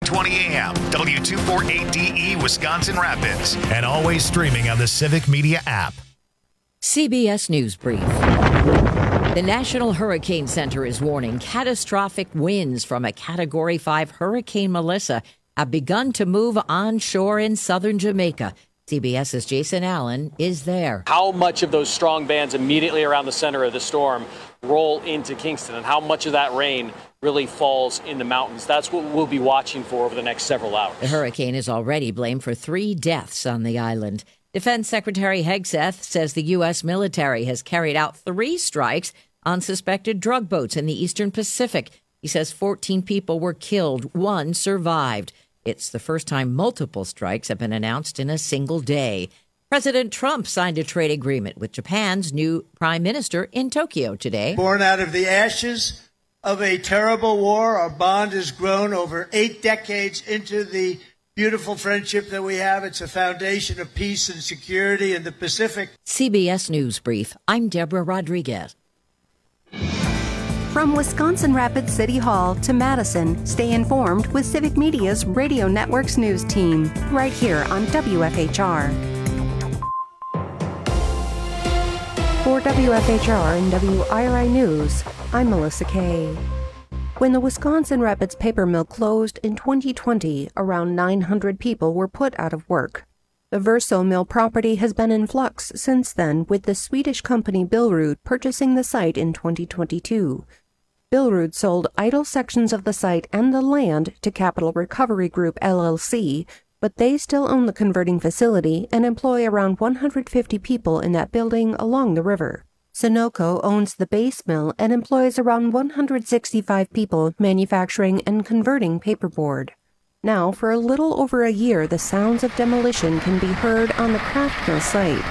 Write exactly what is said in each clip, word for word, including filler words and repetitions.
twenty a.m., W two forty-eight D E, Wisconsin Rapids. And always streaming on the Civic Media app. C B S News Brief. The National Hurricane Center is warning catastrophic winds from a Category five Hurricane Melissa have begun to move onshore in southern Jamaica. CBS's Jason Allen is there. How much of those strong bands immediately around the center of the storm roll into Kingston, and how much of that rain really falls in the mountains? That's what we'll be watching for over the next several hours. The hurricane is already blamed for three deaths on the island. Defense Secretary Hegseth says the U S military has carried out three strikes on suspected drug boats in the eastern Pacific. He says fourteen people were killed, one survived. It's the first time multiple strikes have been announced in a single day. President Trump signed a trade agreement with Japan's new prime minister in Tokyo today. Born out of the ashes of a terrible war, our bond has grown over eight decades into the beautiful friendship that we have. It's a foundation of peace and security in the Pacific. C B S News Brief. I'm Deborah Rodriguez. From Wisconsin Rapids City Hall to Madison, stay informed with Civic Media's Radio Network's news team, right here on W F H R. For W F H R and W I R I News, I'm Melissa Kay. When the Wisconsin Rapids paper mill closed in twenty twenty, around nine hundred people were put out of work. The Verso mill property has been in flux since then, with the Swedish company Billerud purchasing the site in twenty twenty-two. Billerud sold idle sections of the site and the land to Capital Recovery Group L L C, but they still own the converting facility and employ around one hundred fifty people in that building along the river. Sunoco owns the base mill and employs around one hundred sixty-five people manufacturing and converting paperboard. Now, for a little over a year, the sounds of demolition can be heard on the Kraft Mill site.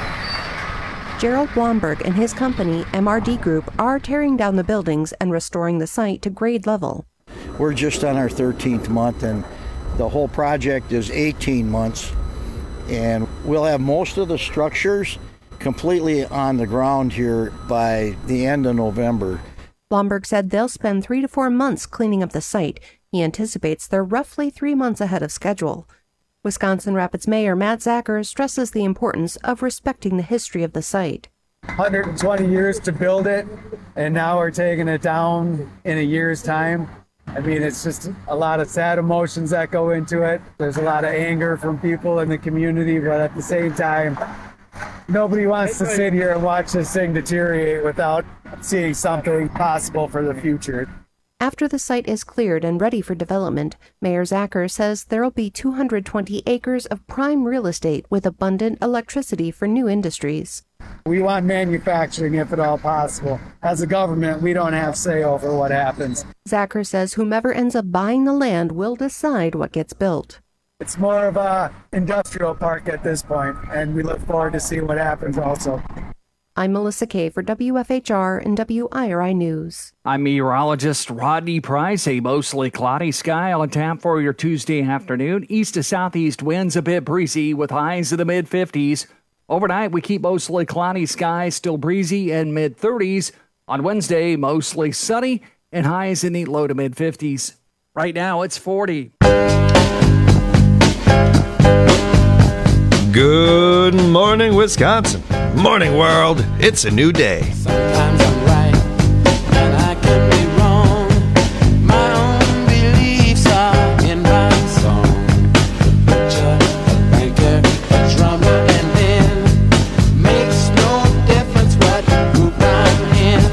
Gerald Blomberg and his company, M R D Group, are tearing down the buildings and restoring the site to grade level. We're just on our thirteenth month, and the whole project is eighteen months, and we'll have most of the structures completely on the ground here by the end of November. Blomberg said they'll spend three to four months cleaning up the site. He anticipates they're roughly three months ahead of schedule. Wisconsin Rapids Mayor Matt Zacher stresses the importance of respecting the history of the site. one hundred twenty years to build it, and now we're taking it down in a year's time. I mean, it's just a lot of sad emotions that go into it. There's a lot of anger from people in the community, but at the same time, nobody wants to sit here and watch this thing deteriorate without seeing something possible for the future. After the site is cleared and ready for development, Mayor Zacher says there will be two hundred twenty acres of prime real estate with abundant electricity for new industries. We want manufacturing if at all possible. As a government, we don't have say over what happens. Zacher says whomever ends up buying the land will decide what gets built. It's more of a industrial park at this point, and we look forward to seeing what happens also. I'm Melissa Kay for W F H R and W I R I News. I'm meteorologist Rodney Price. A mostly cloudy sky on tap for your Tuesday afternoon. East to southeast winds a bit breezy with highs in the mid fifties. Overnight, we keep mostly cloudy skies, still breezy and mid thirties. On Wednesday, mostly sunny and highs in the low to mid fifties. Right now, it's forty. Good morning, Wisconsin. Morning, world. It's a new day. Sometimes I'm right, and I can be wrong. My own beliefs are in my song. A butcher, a banker, a drummer, and then makes no difference what group I'm in.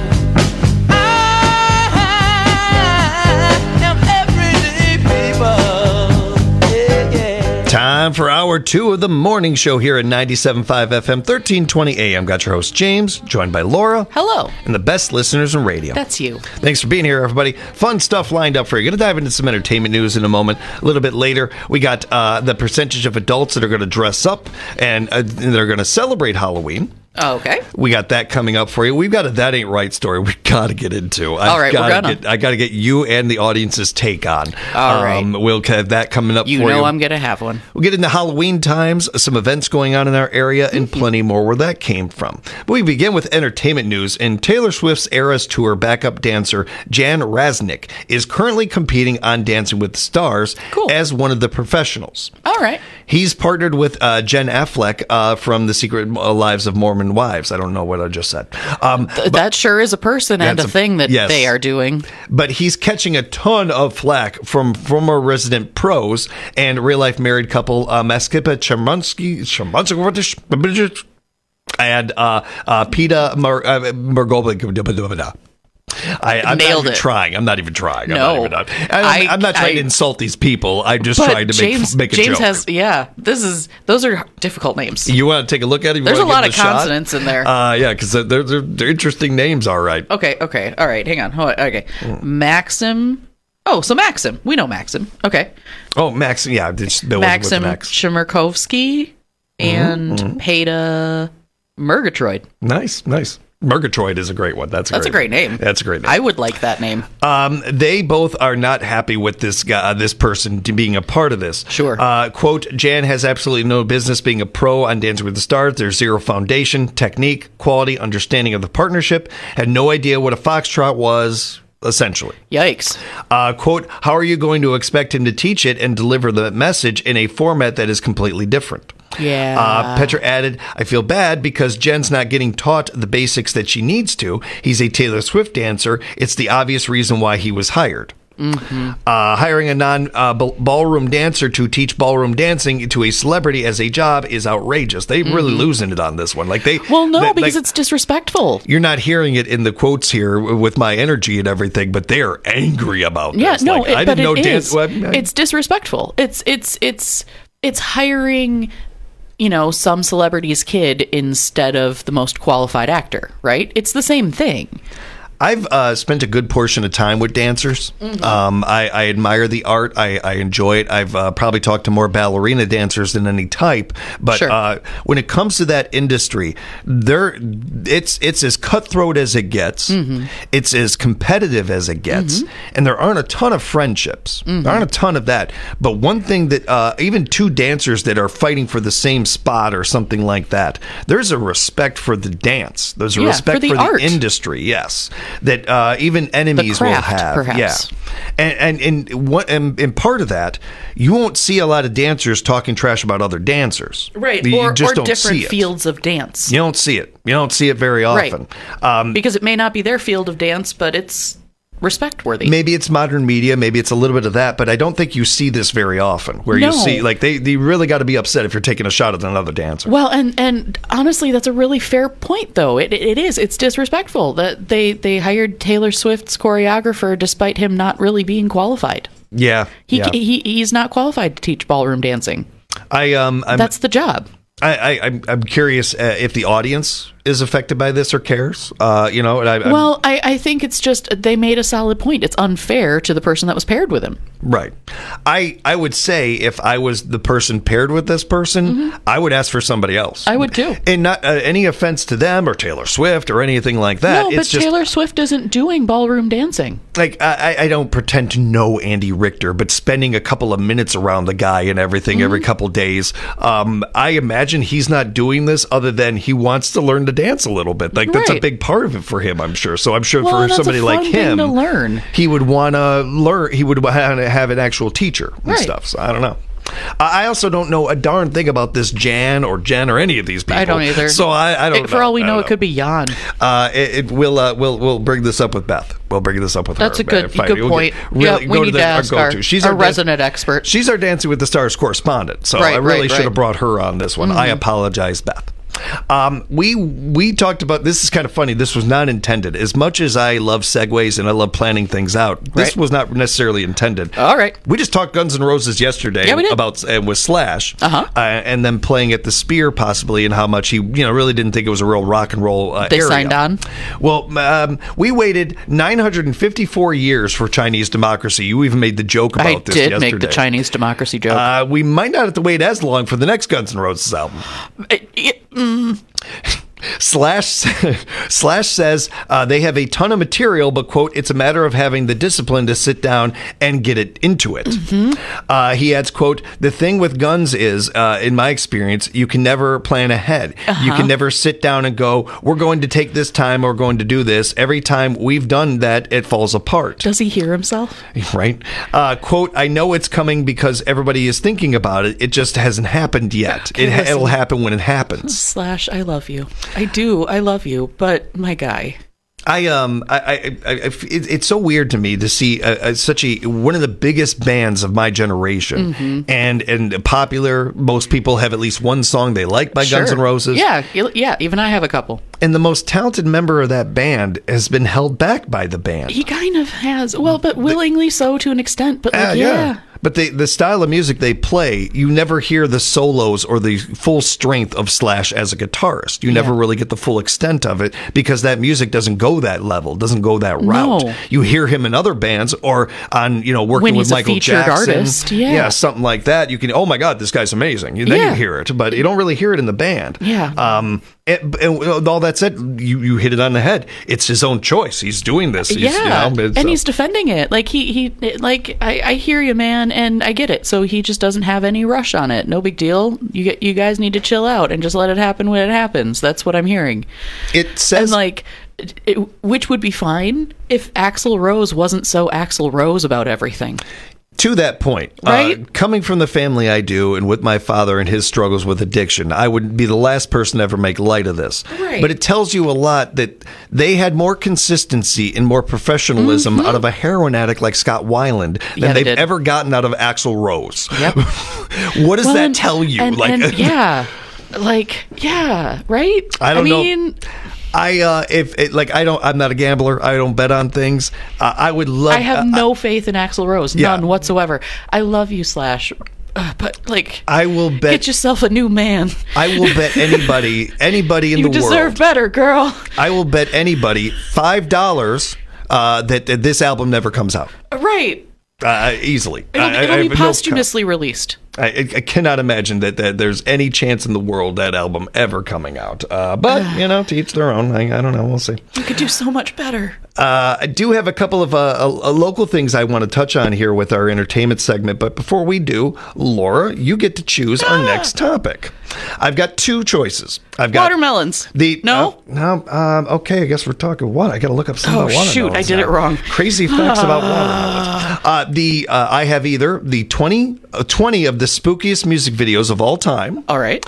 I am everyday people. Yeah, yeah. Time for hour two of the morning show here at ninety-seven point five F M, thirteen twenty A M. Got your host, James, joined by Laura. Hello. And the best listeners in radio. That's you. Thanks for being here, everybody. Fun stuff lined up for you. Going to dive into some entertainment news in a moment. A little bit later, we got uh, the percentage of adults that are going to dress up and uh, they're going to celebrate Halloween. Oh, okay. We got that coming up for you. We've got a That Ain't Right story we got to get into. I've All right, we're gotta gonna. Get, I got to get you and the audience's take on. All right. Um, we'll have that coming up You for you. know I'm going to have one. We'll get into Halloween times, some events going on in our area, and plenty more where that came from. But we begin with entertainment news. And Taylor Swift's Eras Tour backup dancer Jan Raznick is currently competing on Dancing with the Stars Cool. as one of the professionals. All right. He's partnered with uh, Jen Affleck uh, from The Secret Lives of Mormon Wives. I don't know what I just said. Um, Th- that sure is a person and a, That's a- thing that yes. they are doing. But he's catching a ton of flack from former resident pros and real-life married couple uh, Maskipa Chamansky, Chamansky, and uh, uh, Peta Mar- uh, Margolba. I, I'm Nailed not even it. trying. I'm not even trying. I'm No. not even, I'm, I- I'm not trying I- to insult these people. I'm just But trying to James, make, make a James joke. has, yeah, this is, those are difficult names. You want to take a look at it? You There's wanna a lot give of it shot? consonants in there. Uh, yeah, because they're, they're, they're interesting names, all right. Okay, okay, all right, hang on. Hold on. Okay. Maxim. Oh, so Maxim. We know Maxim. Okay. Oh, Maxim, yeah. This, Bill Maxim was with Max. Chmerkovsky and Mhm, mhm. Peta Murgatroyd. Nice, nice. Murgatroyd is a great one. That's a That's a great, great name. That's a great name. I would like that name. Um, they both are not happy with this guy, uh, this person to being a part of this. Sure. Uh, quote, Jan has absolutely no business being a pro on Dancing with the Stars. There's zero foundation, technique, quality, understanding of the partnership. Had no idea what a foxtrot was, essentially. Yikes. Uh, quote, how are you going to expect him to teach it and deliver the message in a format that is completely different? Yeah. Uh, Petra added, I feel bad because Jen's not getting taught the basics that she needs to. He's a Taylor Swift dancer. It's the obvious reason why he was hired. Mm-hmm. Uh, hiring a non-ballroom dancer to teach ballroom dancing to a celebrity as a job is outrageous. They really Mhm. losing it on this one. Like they, Well, no, they- because like, it's disrespectful. you're not hearing it in the quotes here with my energy and everything, but they are angry about Yeah, this. no, Like, it, I but didn't know it dance. is. well, I- It's disrespectful. It's it's it's it's hiring, you know, some celebrity's kid instead of the most qualified actor, right? It's the same thing. I've uh, spent a good portion of time with dancers. Mhm. Um, I, I admire the art. I, I enjoy it. I've uh, probably talked to more ballerina dancers than any type. But Sure. uh, when it comes to that industry, there it's it's as cutthroat as it gets. Mhm. It's as competitive as it gets, Mhm. and there aren't a ton of friendships. Mhm. There aren't a ton of that. But one thing that uh, even two dancers that are fighting for the same spot or something like that, there's a respect for the dance. There's a Yeah, respect for for the the, art. industry. Yes, that uh, even enemies craft, will have. perhaps. Yeah, and and and what and, and part of that, you won't see a lot of dancers talking trash about other dancers. Right. You or just or don't different see it. fields of dance. You don't see it. You don't see it very Right. often. Um, Because it may not be their field of dance, but it's respect worthy. Maybe it's modern media, maybe it's a little bit of that, but I don't think you see this very often. Where No. you see, like, they, they really got to be upset if you're taking a shot at another dancer. Well, and and honestly, that's a really fair point, though. It it is. It's disrespectful that they they hired Taylor Swift's choreographer despite him not really being qualified. Yeah, He yeah. he he's not qualified to teach ballroom dancing. I um, I'm, That's the job. I, I I'm I'm curious uh, if the audience is affected by this or cares. Uh, you know, and I, I'm- Well, I, I think it's just they made a solid point. It's unfair to the person that was paired with him. Right. I I would say if I was the person paired with this person, I would ask for somebody else. Mm-hmm. I would too. And not uh, any offense to them or Taylor Swift or anything like that. no, but it's just Taylor Swift isn't doing ballroom dancing. like I, I don't pretend to know Andy Richter, but spending a couple of minutes around the guy and everything Mm-hmm. every couple days, um, I imagine he's not doing this other than he wants to learn to dance a little bit. Like that's a Right. big part of it for him, I'm sure. So I'm sure Well, for and that's a somebody fun like thing him to learn. he would want to learn. He would want to have an actual teacher and Right. stuff. So I don't know. I I also don't know a darn thing about this Jan or Jen or any of these people. I don't either. So I, I don't. It- for know. all we I know, don't it could be Jan. Uh, it, it will. Uh, we'll we'll bring this up with Beth. We'll bring this up with That's her. a good Uh, fine. good We'll point. get- really yeah, go we need the, to ask our our, go-to. She's our, our dan- resident expert. She's our Dancing with the Stars correspondent. So Right, I really right, should right. have brought her on this one. I Mhm. apologize, Beth. Um, we we talked about this. Is kind of funny. This was not intended. As much as I love segues and I love planning things out, this Right. was not necessarily intended. All right. We just talked Guns N' Roses yesterday Yeah, we did. about uh, with Slash, Uh-huh. uh, and then playing at the Spear possibly, and how much he you know really didn't think it was a real rock and roll. Uh, They area. signed on? Well, um, we waited nine hundred fifty-four years for Chinese democracy. You even made the joke about I this did yesterday. make the Chinese democracy joke. Uh, we might not have to wait as long for the next Guns N' Roses album. It- it- mm, Slash Slash says uh, they have a ton of material, but quote, it's a matter of having the discipline to sit down and get it into it. Mm-hmm. Uh, he adds, quote, the thing with guns is, uh, in my experience, you can never plan ahead. Uh-huh. You can never sit down and go, we're going to take this time, or we're going to do this. Every time we've done that, it falls apart. Does he hear himself? Right. Uh, quote, I know it's coming because everybody is thinking about it. It just hasn't happened yet. Okay, it, it'll happen when it happens. Slash, I love you. I do. I love you. But my guy. I um I, I, I it, it's so weird to me to see a, a, such a one of the biggest bands of my generation, mm-hmm. and and popular. Most people have at least one song they like by sure. Guns N' Roses. Yeah, yeah. Even I have a couple. And the most talented member of that band has been held back by the band. He kind of has. Well, but willingly so to an extent. But like, uh, yeah. yeah. But the the style of music they play, you never hear the solos or the full strength of Slash as a guitarist. You yeah. never really get the full extent of it because that music doesn't go that level, doesn't go that route. No. You hear him in other bands or on, you know, working when with he's Michael a featured Jackson. Artist, yeah. yeah, something like that. You can, oh my God, this guy's amazing. Then yeah. you hear it, but you don't really hear it in the band. Yeah. Um, and, and with all that said, you, you hit it on the head. It's his own choice. He's doing this. He's, yeah, you know, and so. he's defending it. Like he, he, like I, I hear you, man, and I get it. So he just doesn't have any rush on it. No big deal. You get, you guys need to chill out and just let it happen when it happens. That's what I'm hearing. It says and like, it, which would be fine if Axl Rose wasn't so Axl Rose about everything. To that point, right? uh, coming from the family I do and with my father and his struggles with addiction, I would be the last person to ever make light of this. Right. But it tells you a lot that they had more consistency and more professionalism mm-hmm. out of a heroin addict like Scott Weiland than yeah, they they've did. ever gotten out of Axl Rose. Yep. What does well, that and, tell you? And, like, and, yeah. Like, yeah, right? I don't I mean, know. I uh, if it, like I don't I'm not a gambler. I don't bet on things. Uh, I would love. I have uh, no faith in Axl Rose, none yeah. whatsoever. I love you, Slash, uh, but like I will bet. Get yourself a new man. I will bet anybody, anybody in you the world. You deserve better, girl. I will bet anybody five dollars uh, that, that this album never comes out. Right. Uh, easily. It'll, I, it'll I be have posthumously no released. I, I cannot imagine that, that there's any chance in the world that album ever coming out. Uh, but, you know, to each their own. I, I don't know. We'll see. You could do so much better. Uh, I do have a couple of uh, uh, local things I want to touch on here with our entertainment segment. But before we do, Laura, you get to choose our next topic. I've got two choices. I've got watermelons. The no, uh, no. Um, okay, I guess we're talking what? I got to look up some oh, about watermelons. shoot, I did now. it wrong. Crazy facts about watermelons. Uh, the uh, I have either the twenty, uh, twenty of the spookiest music videos of all time. All right.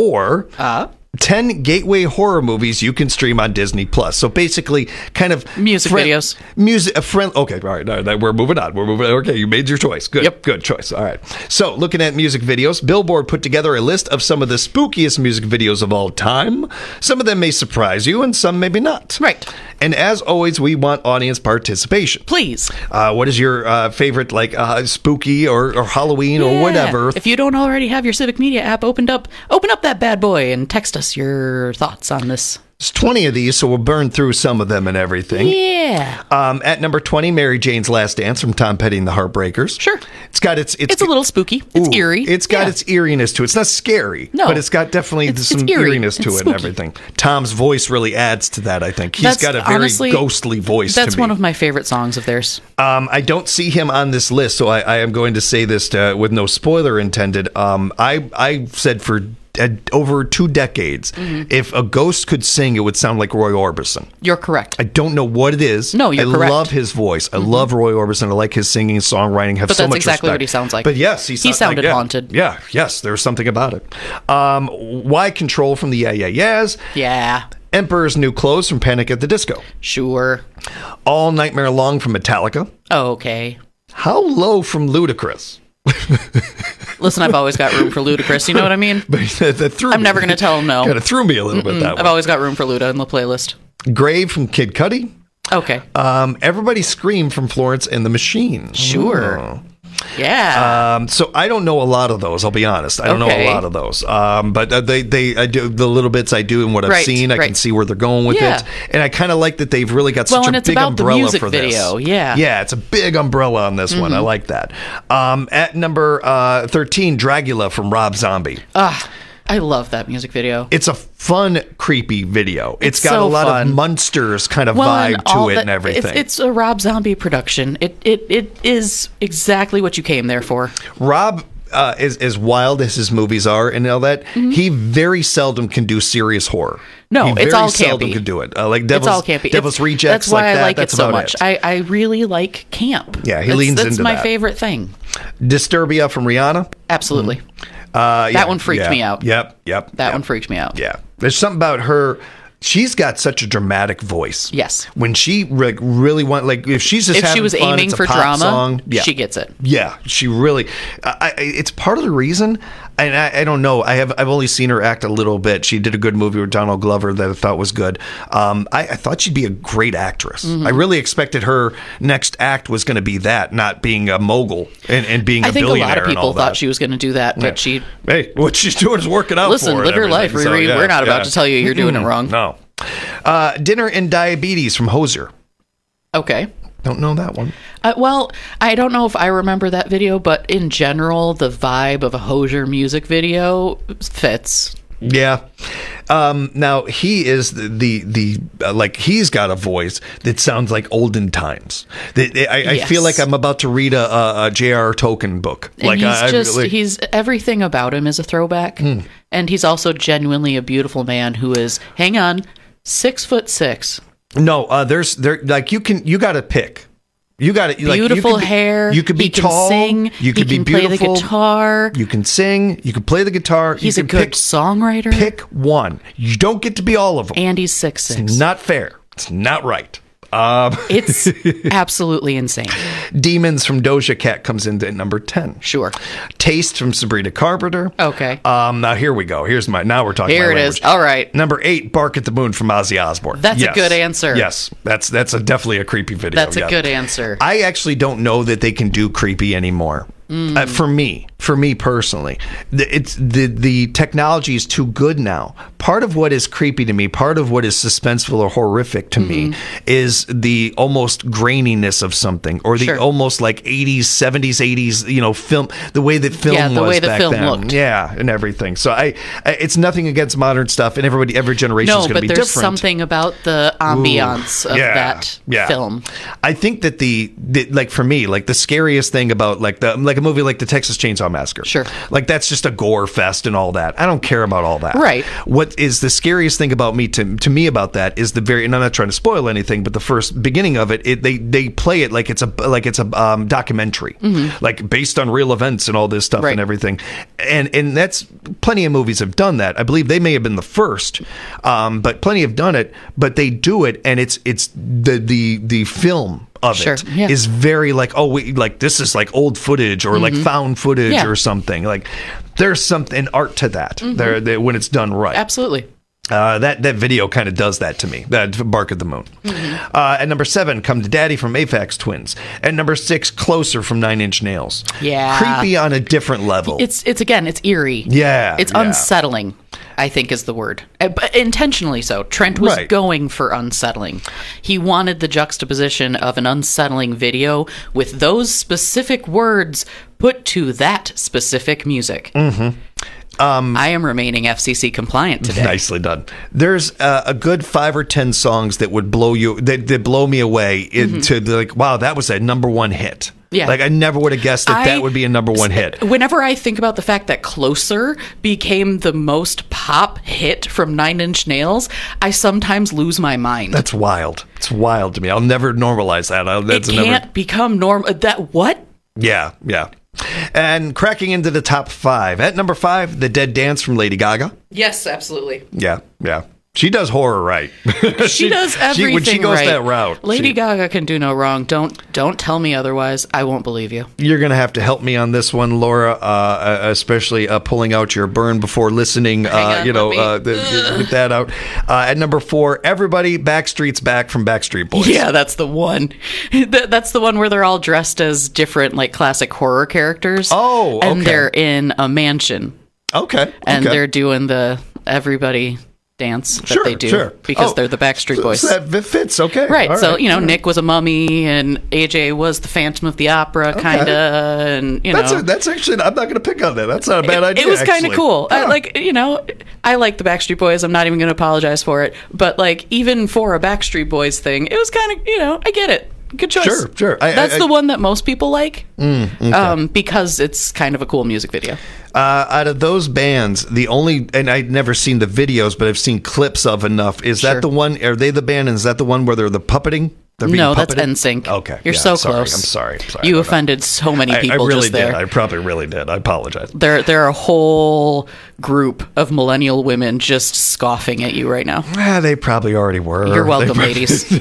Or uh ten gateway horror movies you can stream on Disney Plus. So basically, kind of music friend, videos, music. A friend. Okay, all right, all right. We're moving on. We're moving. Okay, you made your choice. Good. Yep. Good choice. All right. So looking at music videos, Billboard put together a list of some of the spookiest music videos of all time. Some of them may surprise you, and some maybe not. Right. And as always, we want audience participation. Please. Uh, what is your uh, favorite, like uh, spooky or, or Halloween yeah. or whatever? If you don't already have your Civic Media app opened up, open up that bad boy and text us your thoughts on this. There's twenty of these, so we'll burn through some of them and everything. Yeah. Um, at number twenty, Mary Jane's Last Dance from Tom Petty and the Heartbreakers. Sure. It's got its... It's, it's a little spooky. It's ooh, eerie. It's got yeah. its eeriness to it. It's not scary, no, but it's got definitely it's, some it's eerie. eeriness to it's it spooky. and everything. Tom's voice really adds to that, I think. He's that's, got a very honestly, ghostly voice That's to me. one of my favorite songs of theirs. Um, I don't see him on this list, so I, I am going to say this to, with no spoiler intended. Um, I I said for uh, over two decades, mm-hmm. if a ghost could sing, it would sound like Roy Orbison. You're correct. I don't know what it is. No, you're I correct. I love his voice. I mm-hmm. love Roy Orbison. I like his singing, songwriting. Have but so that's much exactly respect. what he sounds like. But yes, he, he sounded like, yeah, haunted. Yeah, yes, there's something about it. Um, Why Control from the Yeah Yeah Yeahs. Yeah. Emperor's New Clothes from Panic at the Disco. Sure. All Nightmare Long from Metallica. Oh, okay. How Low from Ludacris. Listen, I've always got room for Ludacris. You know what I mean? But that, that threw I'm me. never going to tell him no. Kind of threw me a little Mm-mm. bit that way. I've always got room for Luda in the playlist. Grave from Kid Cudi. Okay. Um, Everybody Scream from Florence and the Machine. Sure. Oh. Yeah. Um, so I don't know a lot of those. I'll be honest. I don't okay. know a lot of those. Um, but uh, they, they, I do the little bits I do and what I've right, seen. I right. can see where they're going with yeah. it, and I kind of like that they've really got well, such and a it's big about umbrella the music for video. this. Yeah. Yeah, it's a big umbrella on this mm-hmm. one. I like that. Um, at number uh, thirteen, Dragula from Rob Zombie. Ah. I love that music video. It's a fun, creepy video. It's it's got so a lot fun. of Munsters kind of Well, vibe and to all it the- and everything. It's, it's a Rob Zombie production. It it it is exactly what you came there for. Rob, uh, as, as wild as his movies are and all that, he very seldom can do serious horror. No, he it's very all seldom campy. can do it. Uh, like Devil's, it's all campy. Devil's It's- Rejects, That's why like I that. like That's it so about much. it. I, I really like camp. Yeah, he that's, leans that's into my that. favorite thing. Disturbia from Rihanna. Absolutely. Uh, yeah, That one freaked yeah. me out. Yep, yep. That yep. one freaked me out. Yeah. There's something about her. She's got such a dramatic voice. Yes. When she like really want like if she's just If she having was fun, aiming it's a for pop drama, song, yeah. she gets it. Yeah, she really. I, I, it's part of the reason, and I, I don't know. I have I've only seen her act a little bit. She did a good movie with Donald Glover that I thought was good. Um, I, I thought she'd be a great actress. Mm-hmm. I really expected her next act was going to be that, not being a mogul and, and being I a think a billionaire. lot of and all people thought that. she was going to do that, but Yeah. she. Hey, what she's doing is working out. Listen, for her live and your life, everything. So, Riri. yeah, We're not about yeah. to tell you you're doing it Mm-mm. wrong. No. Uh, Dinner and Diabetes from Hozier. Okay. Don't know that one. Uh, well, I don't know if I remember that video, but in general, the vibe of a Hozier music video fits. Yeah. Um, now he is the the, the uh, like he's got a voice that sounds like olden times. That I, I Yes. feel like I'm about to read a, a, a J R R Tolkien book. And like he's I, I just really- he's everything about him is a throwback, Hmm. and he's also genuinely a beautiful man who is hang on six foot six. no. Uh, there's there like you can you got to pick. You got to like, Beautiful you could be- hair. You could be he can tall. Sing, You could he be can play the beautiful. guitar. You can sing. You can play the guitar. He's you a can good pick, songwriter. Pick one. You don't get to be all of them. And he's six six. It's not fair. It's not right. Um, It's absolutely insane. Demons from Doja Cat comes in at number ten. Sure. Taste from Sabrina Carpenter. Okay. Um, now here we go. Here's my. Now we're talking. Here my it language. is. All right. Number eight, Bark at the Moon from Ozzy Osbourne. That's a Yes. good answer. Yes, that's that's a definitely a creepy video. That's a yeah. good answer. I actually don't know that they can do creepy anymore. Mm. Uh, for me, for me personally, the, it's the the technology is too good now. Part of what is creepy to me, part of what is suspenseful or horrific to Mm-hmm. me, is the almost graininess of something, or the Sure. almost like eighties, seventies, eighties, you know, film, the way that film Yeah, the was way the back film then. looked. Yeah, and everything. So I, I, it's nothing against modern stuff, and everybody, every generation No, is going to but be there's different. something about the ambiance Ooh, of yeah, that yeah. film. I think that the, the like for me, like the scariest thing about like the like a movie like the Texas Chainsaw Massacre. Sure. Like that's just a gore fest and all that. I don't care about all that. Right. What is the scariest thing about me to to me about that is the very and I'm not trying to spoil anything, but the first beginning of it, it they they play it like it's a like it's a um, documentary, like based on real events and all this stuff Right. and everything. And and that's plenty of movies have done that. I believe they may have been the first, um, but plenty have done it. But they do it, and it's it's the the the film of Sure, it yeah. is very like, oh, we like this is like old footage or like found footage Yeah. or something. Like there's something art to that there that when it's done right. Absolutely. Uh, that that video kind of does that to me. That Bark at the Moon. Mm-hmm. Uh, at number seven, Come to Daddy from Aphex Twins. At number six, Closer from Nine Inch Nails. Yeah. Creepy on a different level. It's it's again, it's eerie. Yeah, It's yeah. unsettling, I think is the word. Uh, But intentionally so. Trent was Right. going for unsettling. He wanted the juxtaposition of an unsettling video with those specific words put to that specific music. Mm-hmm. Um, I am remaining F C C compliant today. Nicely done. There's uh, a good five or ten songs that would blow you, that, that blow me away into the, like, wow, that was a number one hit. Yeah. Like I never would have guessed that I- that would be a number one hit. Whenever I think about the fact that Closer became the most pop hit from Nine Inch Nails, I sometimes lose my mind. That's wild. It's wild to me. I'll never normalize that. I'll, it that's can't never. become normal. That what? Yeah, yeah. And cracking into the top five. At number five, The Dead Dance from Lady Gaga. Yes, absolutely. Yeah, yeah. She does horror right. She does everything when she goes right. that route. Lady she- Gaga can do no wrong. Don't don't tell me otherwise. I won't believe you. You're going to have to help me on this one, Laura, uh, especially uh, pulling out your burn before listening, uh, on, you know, let me- uh, the, the- get that out. Uh, at number four, Everybody Backstreet's Back from Backstreet Boys. Yeah, that's the one. That- That's the one where they're all dressed as different, like classic horror characters. Oh, and okay. they're in a mansion, Okay. and okay. they're doing the everybody dance that Sure, they do sure. because Oh, they're the Backstreet Boys. So that fits, okay. Right. All So, right. you know, All right. Nick was a mummy and A J was the Phantom of the Opera, Okay. kind of. And, you That's, know. a, that's actually, I'm not going to pick on that. That's not a bad it, idea. It was kind actually. of cool. I, Yeah. like, you know, I like the Backstreet Boys. I'm not even going to apologize for it. But, like, even for a Backstreet Boys thing, it was kind of, you know, I get it. Good choice. Sure, sure. I- That's I- I- the one that most people like Mm, okay. um, because it's kind of a cool music video. Uh, out of those bands, the only, and I'd never seen the videos, but I've seen clips of enough. Is Sure. that the one? Are they the band? And is that the one where they're the puppeting? They're being No, that's puppeted? N Sync. Okay, You're yeah, so sorry. close. I'm sorry. I'm sorry You about that. offended so many I- people I, really just there. did. I probably really did. I apologize. There, there are a whole group of millennial women just scoffing at you right now. Ah, they probably already were. You're welcome, They probably- ladies.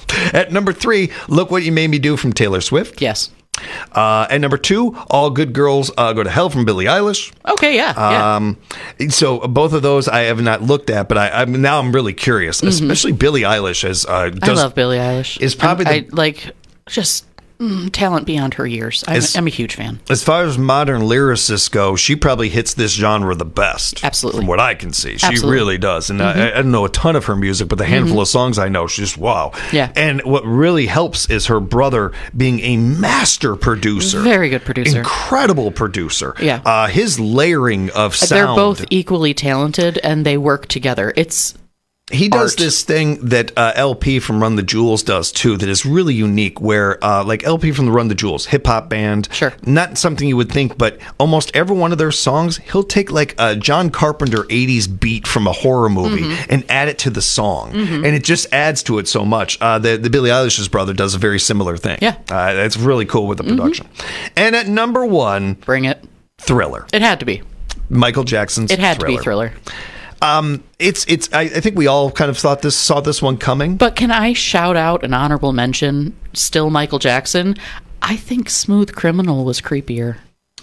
At number three, Look What You Made Me Do from Taylor Swift. Yes. Uh, at number two, All Good Girls uh, Go to Hell from Billie Eilish. Okay, yeah. yeah. Um, so both of those I have not looked at, but I, I'm now I'm really curious, especially Billie Eilish as uh, Mm-hmm. I does, love Billie Eilish. is probably I'm- the- I, like just mm, talent beyond her years. I'm, Is- I'm a huge fan. As far as modern lyricists go, she probably hits this genre the best. Absolutely. From what I can see. She Absolutely. really does. And Mhm. I, I don't know a ton of her music, but the handful Mhm. of songs I know, she's just wow. Yeah. And what really helps is her brother being a master producer. Very good producer. Incredible producer. Yeah. Uh, his layering of sound. They're both equally talented and they work together. It's He does art. this thing that uh, L P from Run the Jewels does too, that is really unique. Where, uh, like L P from the Run the Jewels, hip hop band, sure, not something you would think, but almost every one of their songs, he'll take like a John Carpenter eighties beat from a horror movie Mhm. and add it to the song, Mhm. and it just adds to it so much. Uh, the the Billie Eilish's brother does a very similar thing. Yeah, uh, it's really cool with the production. And at number one, bring it, Thriller. It had to be Michael Jackson's. It had Thriller. to be Thriller. Um, it's it's. I, I think we all kind of thought this saw this one coming. But can I shout out an honorable mention? Still Michael Jackson. I think Smooth Criminal was creepier.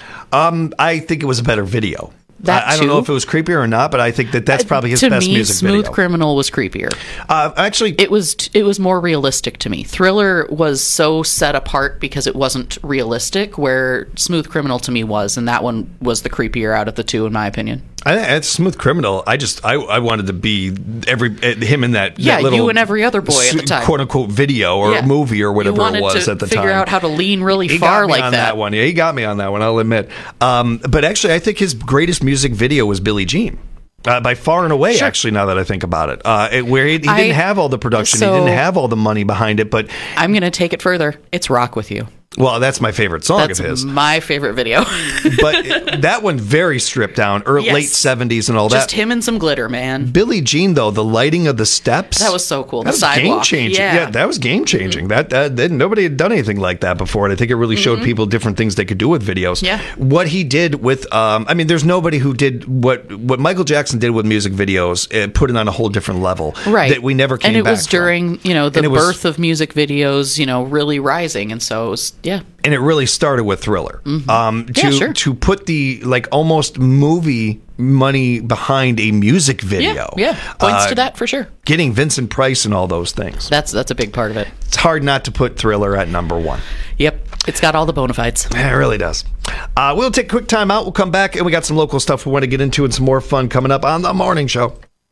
Um, I think it was a better video. That I, I don't know too? if it was creepier or not, but I think that that's probably his to best me, music Smooth video. Criminal was creepier. Uh, actually, it was it was more realistic to me. Thriller was so set apart because it wasn't realistic, where Smooth Criminal to me was, and that one was the creepier out of the two, in my opinion. I think it's Smooth Criminal. I just I, I wanted to be every uh, him in that Yeah, that little you and every other boy at the time. quote unquote video or Yeah. movie or whatever you wanted it was to at the figure time. out how to lean really He far got me like on that. that one. Yeah, he got me on that one. I'll admit. Um, but actually, I think his greatest music video was Billie Jean. Uh, by far and away, Sure. actually, now that I think about it, uh, it where he, he I- didn't have all the production, so- he didn't have all the money behind it, but I'm going to take it further. It's Rock With You. well, that's my favorite song That's of his. my favorite video. But it- that one very stripped down, early Yes. late seventies and all Just that. him and some glitter, man. Billie Jean, though, the lighting of the steps. That was so cool. That The was sidewalk. game changing. Yeah. Yeah. that was game changing. That, that, that nobody had done anything like that before, and I think it really showed Mhm. people different things they could do with videos. Yeah. What he did with, um, I mean, there's nobody who did what what Michael Jackson did with music videos, uh, put it on a whole different level. Right. That we never came And it back was from. during, you know, the And it was- birth of music videos, you know, really rising. And so it was, yeah. and it really started with Thriller. Um, to Yeah, sure. to put the like almost movie money behind a music video. Yeah, yeah. Points Uh, to that for sure. Getting Vincent Price and all those things. That's that's a big part of it. It's hard not to put Thriller at number one. Yep. It's got all the bona fides. It really does. Uh, we'll take a quick time out. We'll come back, and we got some local stuff we want to get into and some more fun coming up on The Morning Show.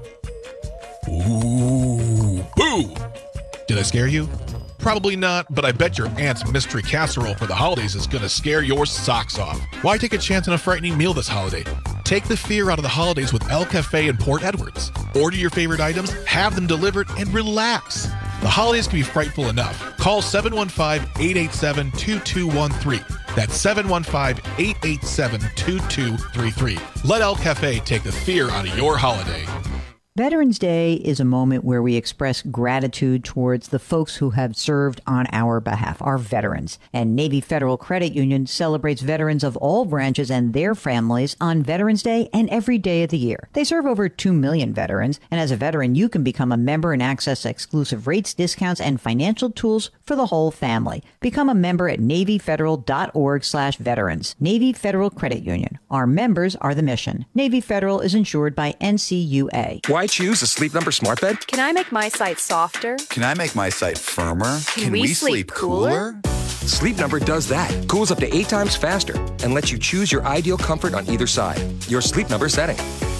Ooh, boo! Did I scare you? Probably not, but I bet your aunt's mystery casserole for the holidays is gonna scare your socks off. Why take a chance on a frightening meal this holiday? Take the fear out of the holidays with El Cafe in Port Edwards. Order your favorite items, have them delivered, and relax. The holidays can be frightful enough. Call seven one five, eight eight seven, two two one three. That's seven one five, eight eight seven, two two three three. Let El Cafe take the fear out of your holiday. Veterans Day is a moment where we express gratitude towards the folks who have served on our behalf, our veterans. And Navy Federal Credit Union celebrates veterans of all branches and their families on Veterans Day and every day of the year. They serve over two million veterans, and as a veteran, you can become a member and access exclusive rates, discounts, and financial tools for the whole family. Become a member at NavyFederal.org slash veterans. Navy Federal Credit Union. Our members are the mission. Navy Federal is insured by N C U A. Why choose a Sleep Number smart bed? Can I make my site softer? Can I make my site firmer? Can we sleep cooler? Sleep Number does that. Cools up to eight times faster and lets you choose your ideal comfort on either side. Your Sleep Number setting.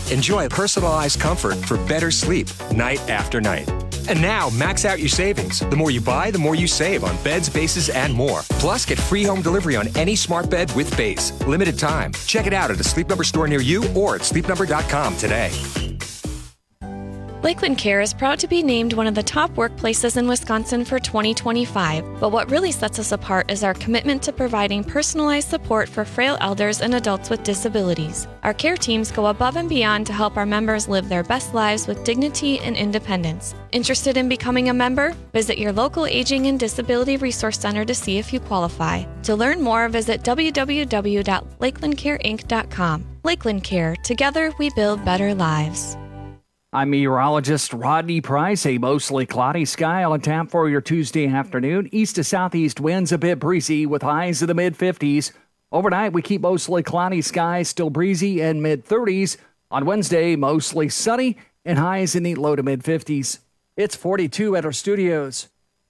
Enjoy personalized comfort for better sleep night after night. And now, max out your savings. The more you buy, the more you save on beds, bases, and more. Plus, get free home delivery on any smart bed with base. Limited time. Check it out at a Sleep Number store near you or at sleep number dot com today. Lakeland Care is proud to be named one of the top workplaces in Wisconsin for twenty twenty-five, but what really sets us apart is our commitment to providing personalized support for frail elders and adults with disabilities. Our care teams go above and beyond to help our members live their best lives with dignity and independence. Interested in becoming a member? Visit your local Aging and Disability Resource Center to see if you qualify. To learn more, visit w w w dot lakeland care inc dot com. Lakeland Care. Together, we build better lives. I'm meteorologist Rodney Price. A mostly cloudy sky on tap for your Tuesday afternoon. East to southeast winds a bit breezy with highs in the mid fifties. Overnight, we keep mostly cloudy skies, still breezy and mid thirties. On Wednesday, mostly sunny and highs in the low to mid fifties. It's forty-two at our studios.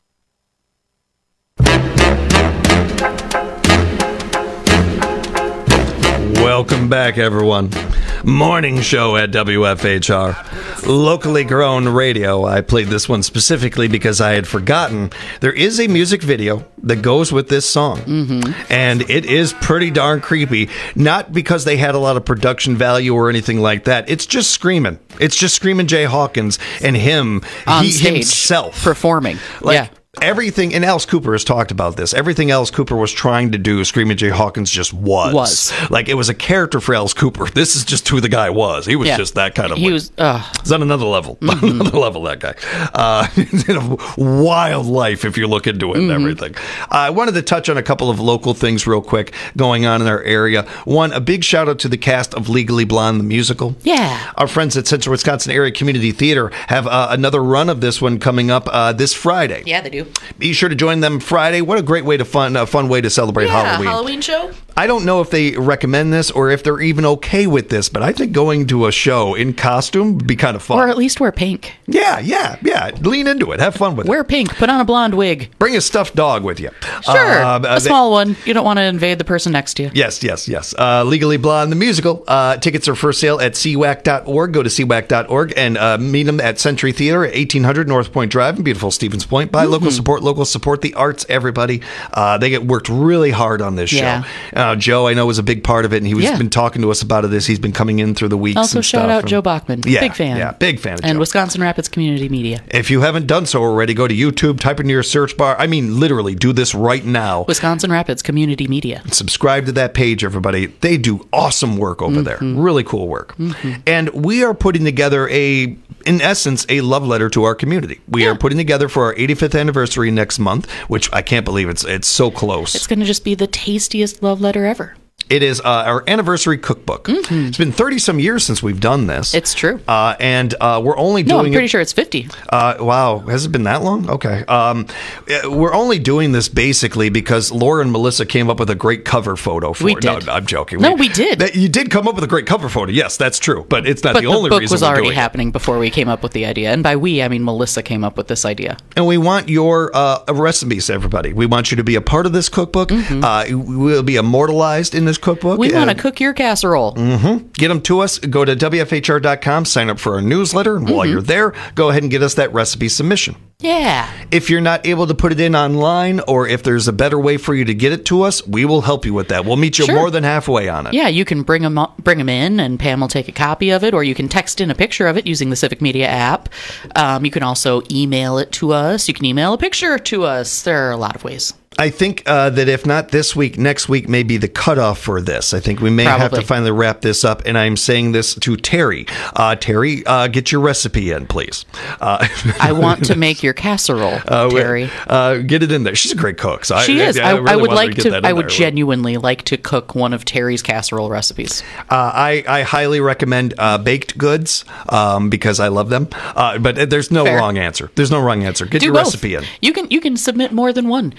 Welcome back, everyone. Morning show at W F H R. Locally grown radio. I played this one specifically because I had forgotten there is a music video that goes with this song. Mm-hmm. And it is pretty darn creepy. Not because they had a lot of production value or anything like that. It's just screaming. It's just Screaming Jay Hawkins and him, on he stage, himself. Performing. Like, yeah. Everything, and Alice Cooper has talked about this, everything Alice Cooper was trying to do, Screaming Jay Hawkins just was. Was. Like, it was a character for Alice Cooper. This is just who the guy was. He was Yeah. just that kind of... He like, was... Uh, he's on another level. Mm-hmm. Another level, that guy. Uh, in a wild life, if you look into it and Mm-hmm. everything. Uh, I wanted to touch on a couple of local things real quick going on in our area. One, a big shout out to the cast of Legally Blonde, the musical. Yeah. Our friends at Central Wisconsin Area Community Theater have uh, another run of this one coming up uh, this Friday. Yeah, they do. Be sure to join them Friday. What a great way to fun, a fun way to celebrate Yeah, Halloween. Halloween show? I don't know if they recommend this or if they're even okay with this, but I think going to a show in costume would be kind of fun. Or at least wear pink. Yeah, yeah, yeah. Lean into it. Have fun with Wear it. pink. Put on a blonde wig. Bring a stuffed dog with you. Sure. Uh, a they- small one. You don't want to invade the person next to you. Yes, yes, yes. Uh, Legally Blonde, the musical. Uh, tickets are for sale at c w a c dot org. Go to c w a c dot org and uh, meet them at Century Theater at eighteen hundred North Point Drive in beautiful Stevens Point. Buy Mm-hmm. local, support local, support the arts, everybody. Uh, they get worked really hard on this Yeah. show. Uh, Joe, I know, was a big part of it, and he was Yeah. been talking to us about it. This he's been coming in through the weeks. Also, and shout stuff. out And- Joe Bachman. Yeah, Big fan. Yeah, big fan of And Joe. Wisconsin Rapids Community Media. If you haven't done so already, go to YouTube, type into your search bar. I mean, literally, do this right now. Wisconsin Rapids Community Media. Subscribe to that page, everybody. They do awesome work over there. Really cool work. And we are putting together a, in essence, a love letter to our community. We are putting together for our eighty-fifth anniversary next month, which I can't believe it's it's so close. It's going to just be the tastiest love letter ever. It is uh, our anniversary cookbook. It's been thirty some years since we've done this. It's true. Uh, and uh, we're only No, doing I'm pretty it, sure it's fifty. Uh, wow, has it been that long? Okay. Um, uh, we're only doing this basically because Laura and Melissa came up with a great cover photo for We it. did. No, I'm joking. No, we did. That, you did come up with a great cover photo. Yes, that's true. But it's not But the the, only book reason was we're already doing it. happening before we came up with the idea. And by we, I mean Melissa came up with this idea. And we want your uh, recipes, everybody. We want you to be a part of this cookbook. Uh, we'll be immortalized in this cookbook. Mm-hmm. We want to And- cook your casserole. Mm-hmm. Get them to us. Go to w f h r dot com, sign up for our newsletter, and Mm-hmm. while you're there, go ahead and get us that recipe submission. Yeah. If you're not able to put it in online, or if there's a better way for you to get it to us, we will help you with that. We'll meet you Sure. more than halfway on it. Yeah, you can bring them bring them in, and Pam will take a copy of it, or you can text in a picture of it using the Civic Media app. Um, you can also email it to us. You can email a picture to us. There are a lot of ways. I think uh, that if not this week, next week may be the cutoff for this. I think we may have Probably. to finally wrap this up, and I'm saying this to Terry. Uh, Terry, uh, get your recipe in, please. Uh, I want to make your casserole, uh, Terry. Uh, get it in there. She's a great cook. So She I, is. I, I, really I would want her like get to. that in I would there. genuinely like to cook one of Terry's casserole recipes. Uh, I, I highly recommend uh, baked goods um, because I love them. Uh, but there's no Fair. wrong answer. There's no wrong answer. Get Do your both. recipe in. You can you can submit more than one. Give us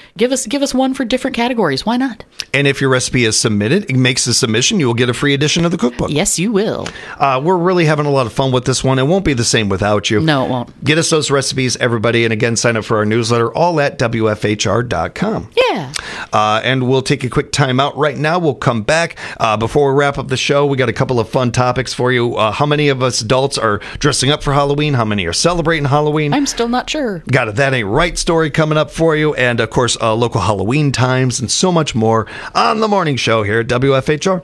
give us one for different categories. Why not? And if your recipe is submitted, it makes the submission, you will get a free edition of the cookbook. Yes, you will. Uh, we're really having a lot of fun with this one. It won't be the same without you. No, it won't. Get us those recipes, everybody. And again, sign up for our newsletter, all at W F H R dot com. Yeah. Uh, and we'll take a quick time out right now. We'll come back. Uh, before we wrap up the show, we got a couple of fun topics for you. Uh, how many of us adults are dressing up for Halloween? How many are celebrating Halloween? I'm still not sure. Got a That Ain't Right story coming up for you. And, of course, uh, local Halloween times and so much more on the morning show here at W F H R.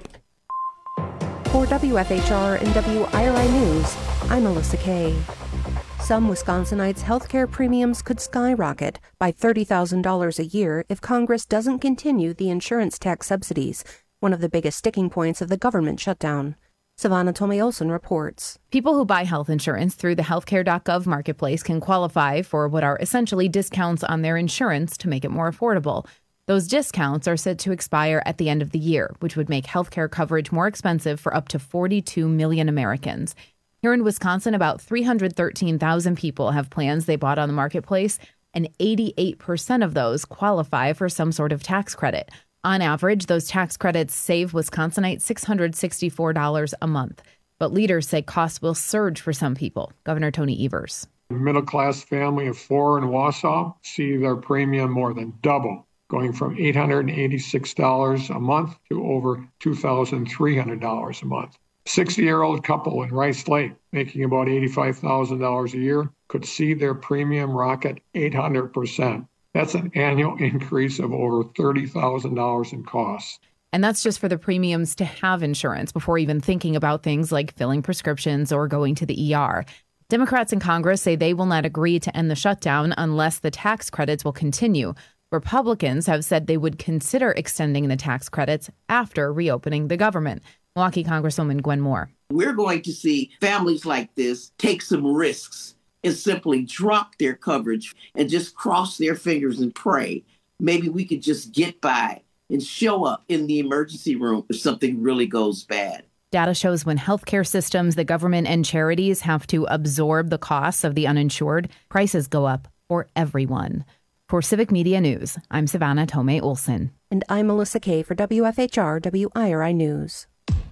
For W F H R and W I R I News, I'm Melissa Kay. Some Wisconsinites' healthcare premiums could skyrocket by thirty thousand dollars a year if Congress doesn't continue the insurance tax subsidies, one of the biggest sticking points of the government shutdown. Savannah Tomei-Olsen reports. People who buy health insurance through the healthcare dot gov marketplace can qualify for what are essentially discounts on their insurance to make it more affordable. Those discounts are set to expire at the end of the year, which would make healthcare coverage more expensive for up to forty-two million Americans. Here in Wisconsin, about three hundred thirteen thousand people have plans they bought on the marketplace, and eighty-eight percent of those qualify for some sort of tax credit. On average, those tax credits save Wisconsinites six hundred sixty-four dollars a month. But leaders say costs will surge for some people. Governor Tony Evers. A middle-class family of four in Wausau see their premium more than double, going from eight hundred eighty-six dollars a month to over two thousand three hundred dollars a month. sixty-year-old couple in Rice Lake, making about eighty-five thousand dollars a year, could see their premium rocket eight hundred percent. That's an annual increase of over thirty thousand dollars in costs. And that's just for the premiums to have insurance before even thinking about things like filling prescriptions or going to the E R. Democrats in Congress say they will not agree to end the shutdown unless the tax credits will continue. Republicans have said they would consider extending the tax credits after reopening the government. Milwaukee Congresswoman Gwen Moore. We're going to see families like this take some risks and simply drop their coverage and just cross their fingers and pray. Maybe we could just get by and show up in the emergency room if something really goes bad. Data shows when healthcare systems, the government, and charities have to absorb the costs of the uninsured, prices go up for everyone. For Civic Media News, I'm Savannah Tomei-Olsen. And I'm Melissa Kay for W F H R W I R I News.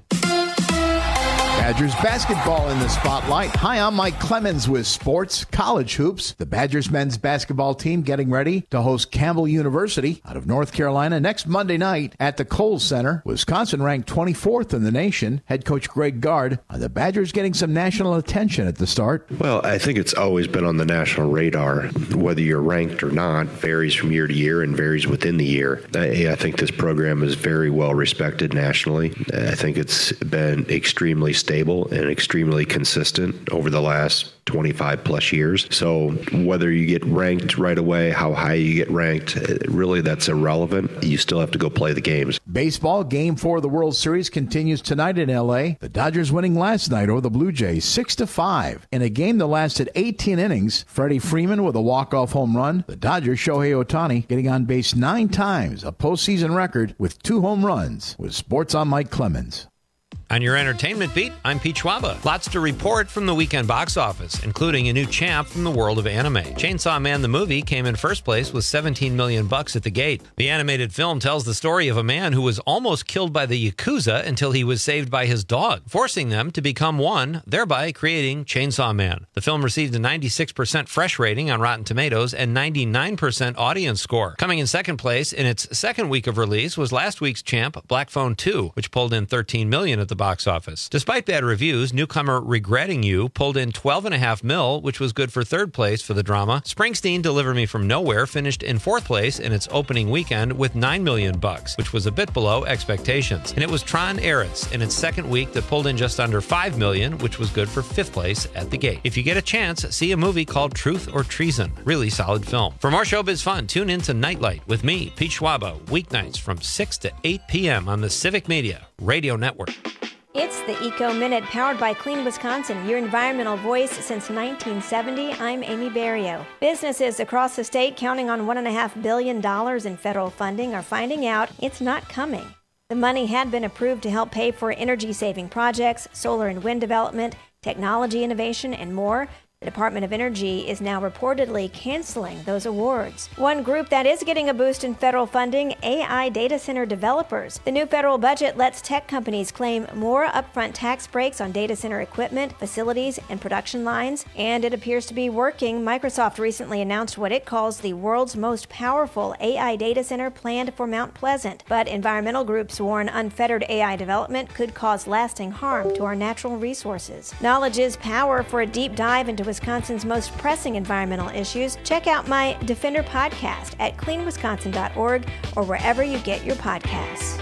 Badgers basketball in the spotlight. Hi, I'm Mike Clemens with sports, college hoops. The Badgers men's basketball team getting ready to host Campbell University out of North Carolina next Monday night at the Kohl's Center. Wisconsin ranked twenty-fourth in the nation. Head coach Greg Gard. Are the Badgers getting some national attention at the start? Well, I think it's always been on the national radar. Whether you're ranked or not varies from year to year and varies within the year. I, I think this program is very well respected nationally. I think it's been extremely stable. stable and extremely consistent over the last twenty-five plus years. So whether you get ranked right away, how high you get ranked, really that's irrelevant. You still have to go play the games. Baseball game four of the World Series continues tonight in L A. The Dodgers winning last night over the Blue Jays six to five. In a game that lasted eighteen innings, Freddie Freeman with a walk-off home run. The Dodgers Shohei Ohtani getting on base nine times, a postseason record with two home runs. With Sports, I'm Mike Clemens. On your entertainment beat, I'm Pete Schwaba. Lots to report from the weekend box office, including a new champ from the world of anime. Chainsaw Man the movie came in first place with seventeen million bucks at the gate. The animated film tells the story of a man who was almost killed by the Yakuza until he was saved by his dog, forcing them to become one, thereby creating Chainsaw Man. The film received a ninety-six percent fresh rating on Rotten Tomatoes and ninety-nine percent audience score. Coming in second place in its second week of release was last week's champ, Black Phone two, which pulled in thirteen million at the box office. Despite bad reviews, newcomer Regretting You pulled in twelve and a half mil, which was good for third place for the drama. Springsteen Deliver Me From Nowhere finished in fourth place in its opening weekend with nine million bucks, which was a bit below expectations. And it was Tron Ares in its second week that pulled in just under five million, which was good for fifth place at the gate. If you get a chance, see a movie called Truth or Treason. Really solid film. For more showbiz fun, tune in to Nightlight with me, Pete Schwaba, weeknights from six to eight p.m. on the Civic Media Radio Network. It's the Eco Minute, powered by Clean Wisconsin, your environmental voice since nineteen seventy. I'm Amy Barrio. Businesses across the state counting on one point five billion dollars in federal funding are finding out it's not coming. The money had been approved to help pay for energy-saving projects, solar and wind development, technology innovation, and more. The Department of Energy is now reportedly canceling those awards. One group that is getting a boost in federal funding, A I data center developers. The new federal budget lets tech companies claim more upfront tax breaks on data center equipment, facilities, and production lines, and it appears to be working. Microsoft recently announced what it calls the world's most powerful A I data center planned for Mount Pleasant, but environmental groups warn unfettered A I development could cause lasting harm to our natural resources. Knowledge is power. For a deep dive into Wisconsin's most pressing environmental issues, check out my Defender podcast at clean wisconsin dot org or wherever you get your podcasts.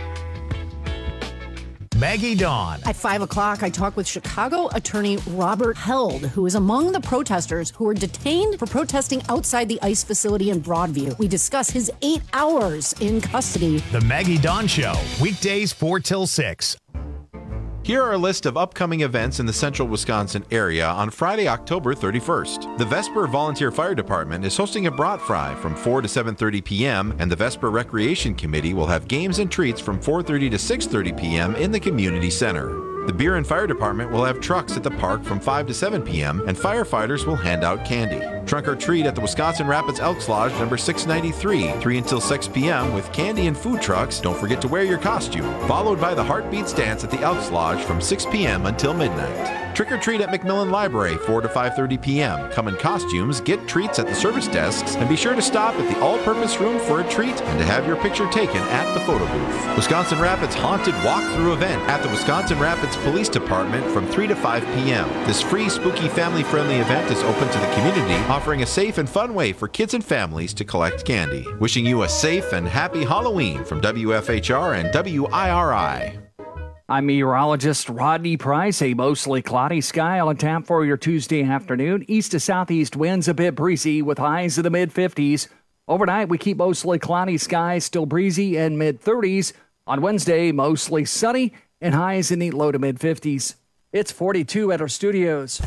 Maggie Dawn. At five o'clock, I talk with Chicago attorney Robert Held, who is among the protesters who were detained for protesting outside the ICE facility in Broadview. We discuss his eight hours in custody. The Maggie Dawn Show, weekdays four till six. Here are a list of upcoming events in the central Wisconsin area on Friday, October thirty-first. The Vesper Volunteer Fire Department is hosting a brat fry from four to seven thirty p.m., and the Vesper Recreation Committee will have games and treats from four thirty to six thirty p.m. in the community center. The Beer and Fire Department will have trucks at the park from five to seven p.m., and firefighters will hand out candy. Trunk or treat at the Wisconsin Rapids Elks Lodge number six ninety-three, three until six p.m. with candy and food trucks. Don't forget to wear your costume. Followed by the Heartbeats Dance at the Elks Lodge from six p.m. until midnight. Trick or treat at McMillan Library, four to five thirty p.m. Come in costumes, get treats at the service desks, and be sure to stop at the all-purpose room for a treat and to have your picture taken at the photo booth. Wisconsin Rapids Haunted Walkthrough event at the Wisconsin Rapids Police Department from three to five p.m. This free, spooky, family-friendly event is open to the community, offering a safe and fun way for kids and families to collect candy. Wishing you a safe and happy Halloween from W F H R and W I R I. I'm meteorologist Rodney Price. A mostly cloudy sky on tap for your Tuesday afternoon. East to southeast winds a bit breezy with highs in the mid fifties. Overnight, we keep mostly cloudy skies, still breezy and mid thirties. On Wednesday, mostly sunny and highs in the low to mid fifties. It's forty-two at our studios.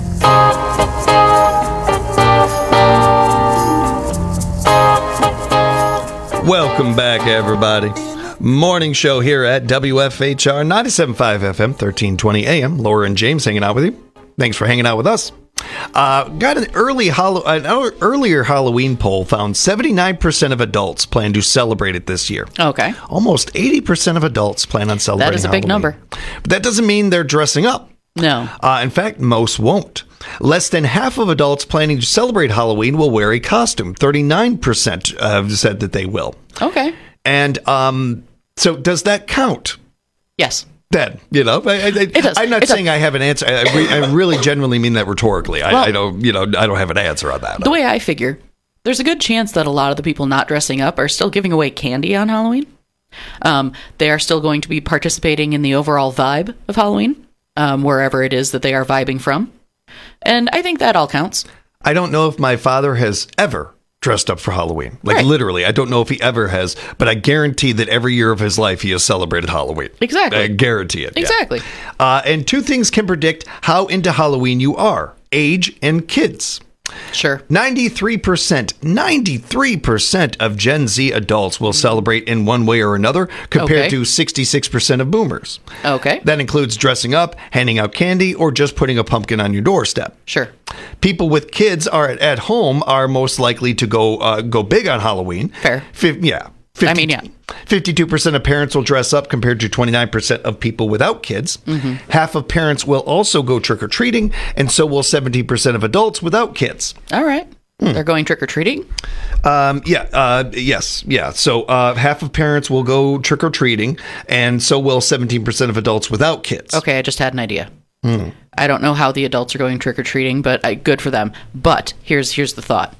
Welcome back, everybody. Morning show here at W F H R ninety-seven point five F M, thirteen twenty A M. Laura and James hanging out with you. Thanks for hanging out with us. Uh, got an early Hallow- an earlier Halloween poll found seventy-nine percent of adults plan to celebrate it this year. Okay. Almost eighty percent of adults plan on celebrating That is a Halloween. big number. But that doesn't mean they're dressing up. No. Uh, in fact, most won't. Less than half of adults planning to celebrate Halloween will wear a costume. thirty-nine percent have said that they will. Okay. And um, so does that count? Yes. Then, you know, I, I, it does. I'm not it saying does. I have an answer. I, re- I really genuinely mean that rhetorically. I, Well, I don't, you know, I don't have an answer on that. The way I figure, there's a good chance that a lot of the people not dressing up are still giving away candy on Halloween. Um, they are still going to be participating in the overall vibe of Halloween, um, wherever it is that they are vibing from. And I think that all counts. I don't know if my father has ever dressed up for Halloween. Like, Right. literally, I don't know if he ever has, but I guarantee that every year of his life he has celebrated Halloween. Exactly. I guarantee it. yeah. Exactly. Uh, and two things can predict how into Halloween you are: age and kids. Sure. ninety-three percent, ninety-three percent of Gen Z adults will celebrate in one way or another, compared Okay. to sixty-six percent of boomers. Okay. That includes dressing up, handing out candy, or just putting a pumpkin on your doorstep. Sure. People with kids are at, at home are most likely to go uh, go big on Halloween. Fair. Fi- yeah. fifty, I mean, yeah. fifty-two percent of parents will dress up compared to twenty-nine percent of people without kids. Mm-hmm. Half of parents will also go trick-or-treating, and so will seventy percent of adults without kids. All right. They're going trick-or-treating? Um, yeah, uh, yes, yeah. So uh, half of parents will go trick-or-treating, and so will seventeen percent of adults without kids. Okay, I just had an idea. Hmm. I don't know how the adults are going trick-or-treating, but I, good for them. But here's here's the thought.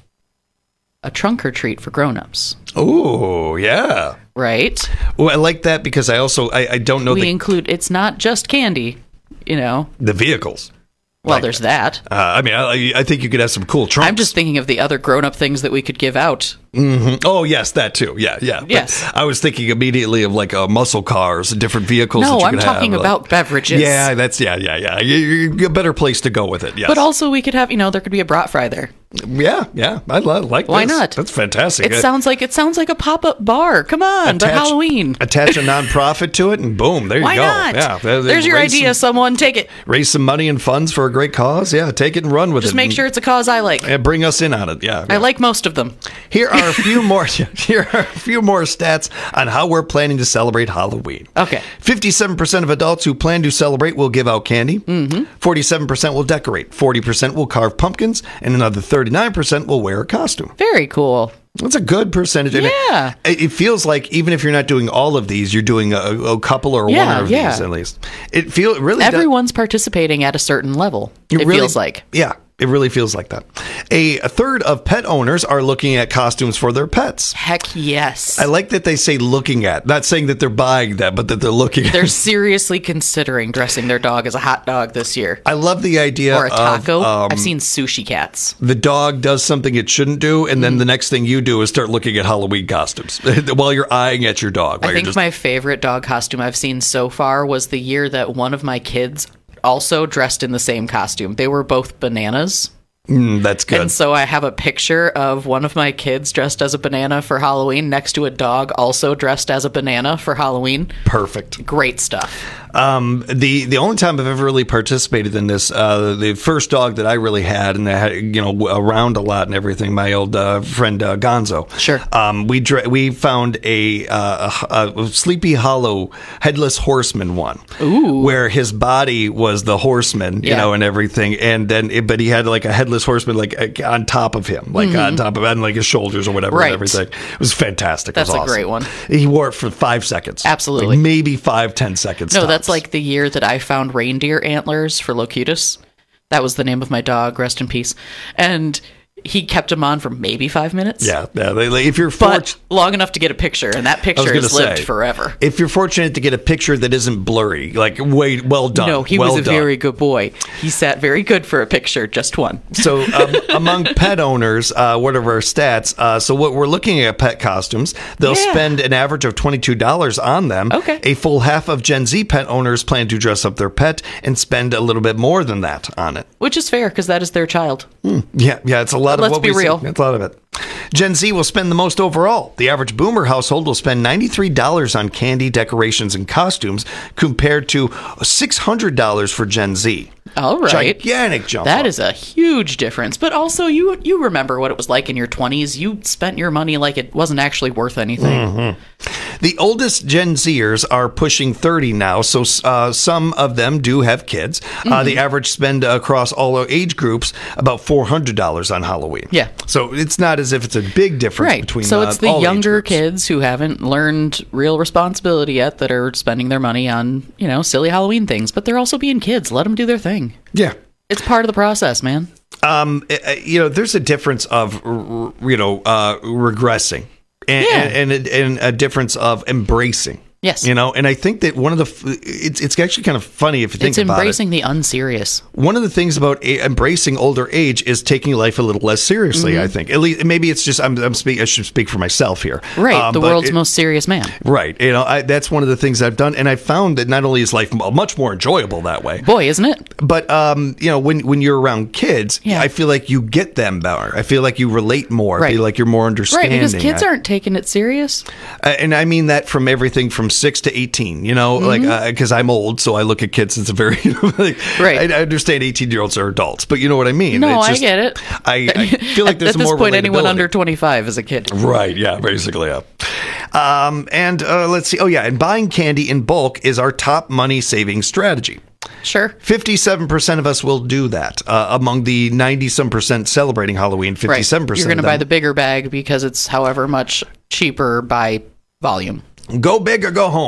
A trunk or treat for grown-ups. Oh, yeah. Right? Well, I like that because I also, I, I don't know we the, include, it's not just candy, you know. the vehicles. Well, there's that. Uh, I mean, I, I think you could have some cool trunks. I'm just thinking of the other grown-up things that we could give out, Mm-hmm. Oh, yes, that too. Yeah, yeah. Yes. But I was thinking immediately of like uh, muscle cars and different vehicles. No, that you I'm could talking have, about like, beverages. Yeah, that's yeah, yeah, yeah. You, you, a better place to go with it. Yes. But also, we could have, you know, there could be a brat fry there. Yeah, yeah. I lo- like. Why this. not? That's fantastic. It sounds like it sounds like a pop up bar. Come on, but Halloween. Attach a nonprofit to it, and boom, there you Why go. not? Yeah, there- There's your raise idea. some- Someone take it. raise some money and funds for a great cause. Yeah, take it and run with Just it. make sure it's a cause I like. And bring us in on it. Yeah, I like most of them. Here are a few more. Here are a few more stats on how we're planning to celebrate Halloween. Okay. Fifty-seven percent of adults who plan to celebrate will give out candy. Mm-hmm. Forty-seven percent will decorate. Forty percent will carve pumpkins, and another thirty-nine percent will wear a costume. Very cool. That's a good percentage. And Yeah. It, it feels like even if you're not doing all of these, you're doing a, a couple or Yeah, one of yeah. these at least. It feel it really does- Everyone's participating at a certain level. It, really- feels like. Yeah, it really feels like that. A, a third of pet owners are looking at costumes for their pets. Heck yes. I like that they say looking at, not saying that they're buying that, but that they're looking at. They're seriously considering dressing their dog as a hot dog this year. I love the idea Or a taco. Of, um, I've seen sushi cats. the dog does something it shouldn't do, and then the next thing you do is start looking at Halloween costumes while you're eyeing at your dog. I while you're think just- my favorite dog costume I've seen so far was the year that one of my kids also dressed in the same costume. They were both bananas. Mm, that's good. And so I have a picture of one of my kids dressed as a banana for Halloween next to a dog also dressed as a banana for Halloween. Perfect. Great stuff. Um, the the only time I've ever really participated in this, uh, the first dog that I really had, and I had, you know, around a lot and everything, my old uh, friend uh, Gonzo. Sure. Um, we dra- we found a, uh, a, a Sleepy Hollow Headless Horseman one. Ooh. Where his body was the horseman, you Yeah. know, and everything, and then it, but he had like a headless horseman like uh, on top of him, like Mhm. on top of and like his shoulders or whatever, Right. and everything. It was fantastic. It That's was a awesome. great one. He wore it for five seconds. Absolutely. Like maybe five, ten seconds. No, tops. that's like the year that I found reindeer antlers for Locutus. That was the name of my dog, rest in peace. And he kept them on for maybe five minutes. Yeah, yeah. They, like, if you're But fortunate, long enough to get a picture, and that I was picture gonna has lived say, forever. if you're fortunate to get a picture that isn't blurry, like way well done. No, he well was a done. very good boy. He sat very good for a picture, just one. So um, among pet owners, uh, what are our stats? Uh, so what we're looking at pet costumes, they'll Yeah. spend an average of twenty-two dollars on them. Okay. A full half of Gen Z pet owners plan to dress up their pet and spend a little bit more than that on it. Which is fair, because that is their child. Yeah, yeah, it's a lot of Let's what be we see. real. It's a lot of it. Gen Z will spend the most overall. The average boomer household will spend ninety-three dollars on candy, decorations, and costumes compared to six hundred dollars for Gen Z. All right. Gigantic jump. That up. is a huge difference. But also, you you remember what it was like in your twenties. You spent your money like it wasn't actually worth anything. Mhm. The oldest Gen Zers are pushing thirty now, so uh, some of them do have kids. Uh, Mhm. the average spend across all age groups about four hundred dollars on Halloween. Yeah. So it's not as if it's a big difference Right. between So uh, it's the all age younger groups. kids who haven't learned real responsibility yet that are spending their money on, you know, silly Halloween things. But they're also being kids. Let them do their thing. Yeah. It's part of the process, man. Um, uh, you know, there's a difference of, r- r- you know, uh, regressing and, Yeah. and, and, a, and a difference of embracing. Yes. You know, and I think that one of the, f- it's, it's actually kind of funny if you think It's about it. embracing the unserious. One of the things about a- embracing older age is taking life a little less seriously. Mhm. I think at least maybe it's just I'm, I'm speak, I should speak for myself here. Right. Um, the but world's it- most serious man. Right. You know, I, that's one of the things I've done, and I found that not only is life m- much more enjoyable that way, Boy, isn't it? but um, you know, when when you're around kids, I feel like you get them better. I feel like you relate more. I Right. feel like you're more Right. understanding. Because kids I- aren't taking it serious. uh, and I mean that from everything from six to eighteen, you know, Mhm. like, because I'm old, so I look at kids as a very, like, Right. I, I understand eighteen year olds are adults, but you know what I mean? No, It's I just- get it. I, I feel like At- there's At this more point, anyone relatability. under twenty-five is a kid. Right, yeah, basically, yeah. Um, and uh, let's see. Oh, yeah, and buying candy in bulk is our top money saving strategy. Sure. fifty-seven percent of us will do that. Uh, among the ninety some percent celebrating Halloween, fifty-seven percent Right. You're going to of them buy the bigger bag because it's however much cheaper by volume. go big or go home.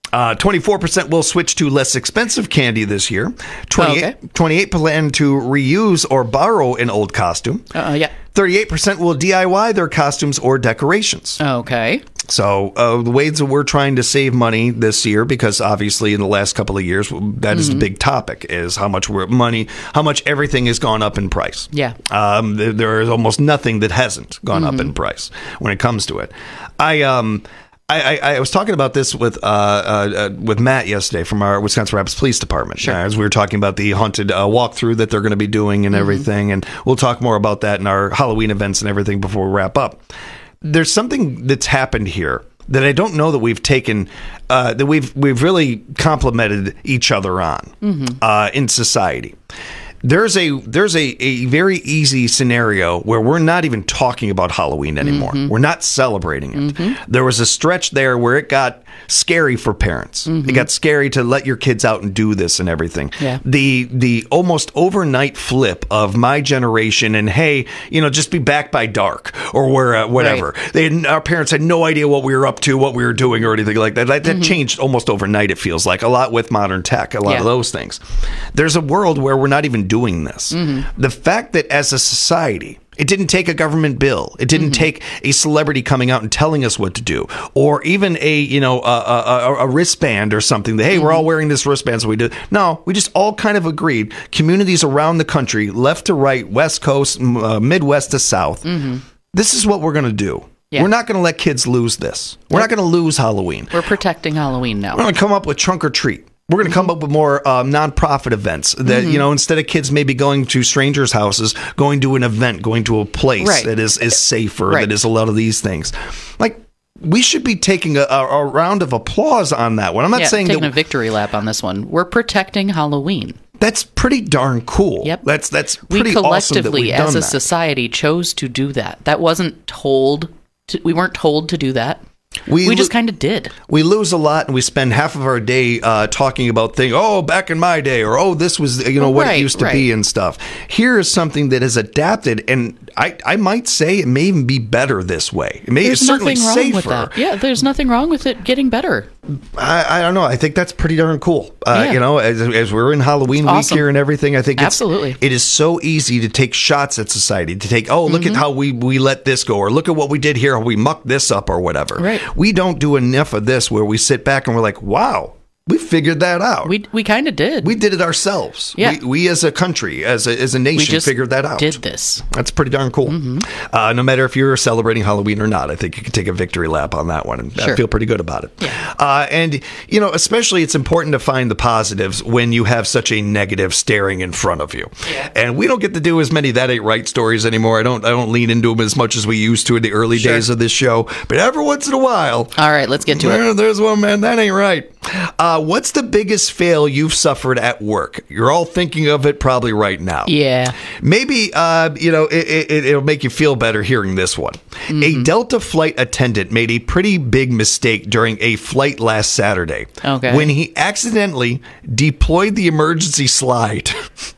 Uh, twenty-four percent will switch to less expensive candy this year. twenty-eight, Oh, okay. twenty-eight plan to reuse or borrow an old costume. Uh, yeah. thirty-eight percent will D I Y their costumes or decorations. Okay. So uh, the ways that we're trying to save money this year, because obviously in the last couple of years, that is Mhm. the big topic, is how much we're money, how much everything has gone up in price. Yeah. Um, there, there is almost nothing that hasn't gone up in price when it comes to it. I um. I, I, I was talking about this with uh, uh, with Matt yesterday from our Wisconsin Rapids Police Department. Sure. Uh, as we were talking about the haunted uh, walkthrough that they're going to be doing and Mhm. everything, and we'll talk more about that in our Halloween events and everything before we wrap up. There's something that's happened here that I don't know that we've taken, uh, that we've we've really complimented each other on Mhm. uh, in society. There's a there's a, a very easy scenario where we're not even talking about Halloween anymore. Mhm. We're not celebrating it. Mhm. There was a stretch there where it got scary for parents. Mhm. It got scary to let your kids out and do this and everything. Yeah. The the almost overnight flip of my generation and hey, you know, just be back by dark or where uh, whatever. They had, our parents had no idea what we were up to, what we were doing, or anything like that. That, that Mhm. changed almost overnight. It feels like a lot with modern tech, a lot Yeah. of those things. There's a world where we're not even doing this. Mhm. The fact that as a society, it didn't take a government bill. It didn't take a celebrity coming out and telling us what to do, or even a you know a, a, a, a wristband or something. That hey, we're all wearing this wristband, so we do. No, we just all kind of agreed. Communities around the country, left to right, West Coast, m- uh, Midwest to South. Mhm. This is what we're going to do. Yeah. We're not going to let kids lose this. We're not going to lose Halloween. We're protecting Halloween now. We're going to come up with trunk or treat. We're going to come up with more um, nonprofit events that, Mhm. you know, instead of kids maybe going to strangers' houses, going to an event, going to a place Right. that is, is safer, Right. that is a lot of these things. Like, we should be taking a, a, a round of applause on that one. I'm not yeah, saying taking that a victory lap on this one. We're protecting Halloween. that's pretty darn cool. Yep. That's, that's We pretty awesome that collectively, we've as done a that. society, chose to do that. That wasn't told. To, we weren't told to do that. We, We just lo- kind of did. We lose a lot, and we spend half of our day uh, talking about things. Oh, back in my day, or oh, this was you know what Right, it used to right. be and stuff. Here is something that is adapted, and I, I might say it may even be better this way. It may There's it's certainly nothing wrong safer. with that. Yeah, there's nothing wrong with it getting better. I, I don't know. I think that's pretty darn cool. Uh, Yeah. You know, as, as we're in Halloween It's week awesome. here and everything, I think it's, Absolutely. it is so easy to take shots at society. To take, oh, look Mhm. at how we we let this go, or look at what we did here, or we mucked this up, or whatever. Right. We don't do enough of this where we sit back and we're like, wow, we figured that out. We we kind of did. We did it ourselves. Yeah. We, we as a country, as a, as a nation, just figured that out. did this. That's pretty darn cool. Mm-hmm. Uh, no matter if you're celebrating Halloween or not, I think you can take a victory lap on that one. And I Sure. feel pretty good about it. Uh, and, you know, especially it's important to find the positives when you have such a negative staring in front of you. And we don't get to do as many That Ain't Right stories anymore. I don't I don't lean into them as much as we used to in the early Sure. days of this show. But every once in a while. All right, let's get to there- it. There's one, man. That ain't right. Uh, what's the biggest fail you've suffered at work? You're all thinking of it probably right now. Yeah. Maybe, uh, you know, it, it, it'll make you feel better hearing this one. Mm-hmm. A Delta flight attendant made a pretty big mistake during a flight last Saturday. Okay. When he accidentally deployed the emergency slide.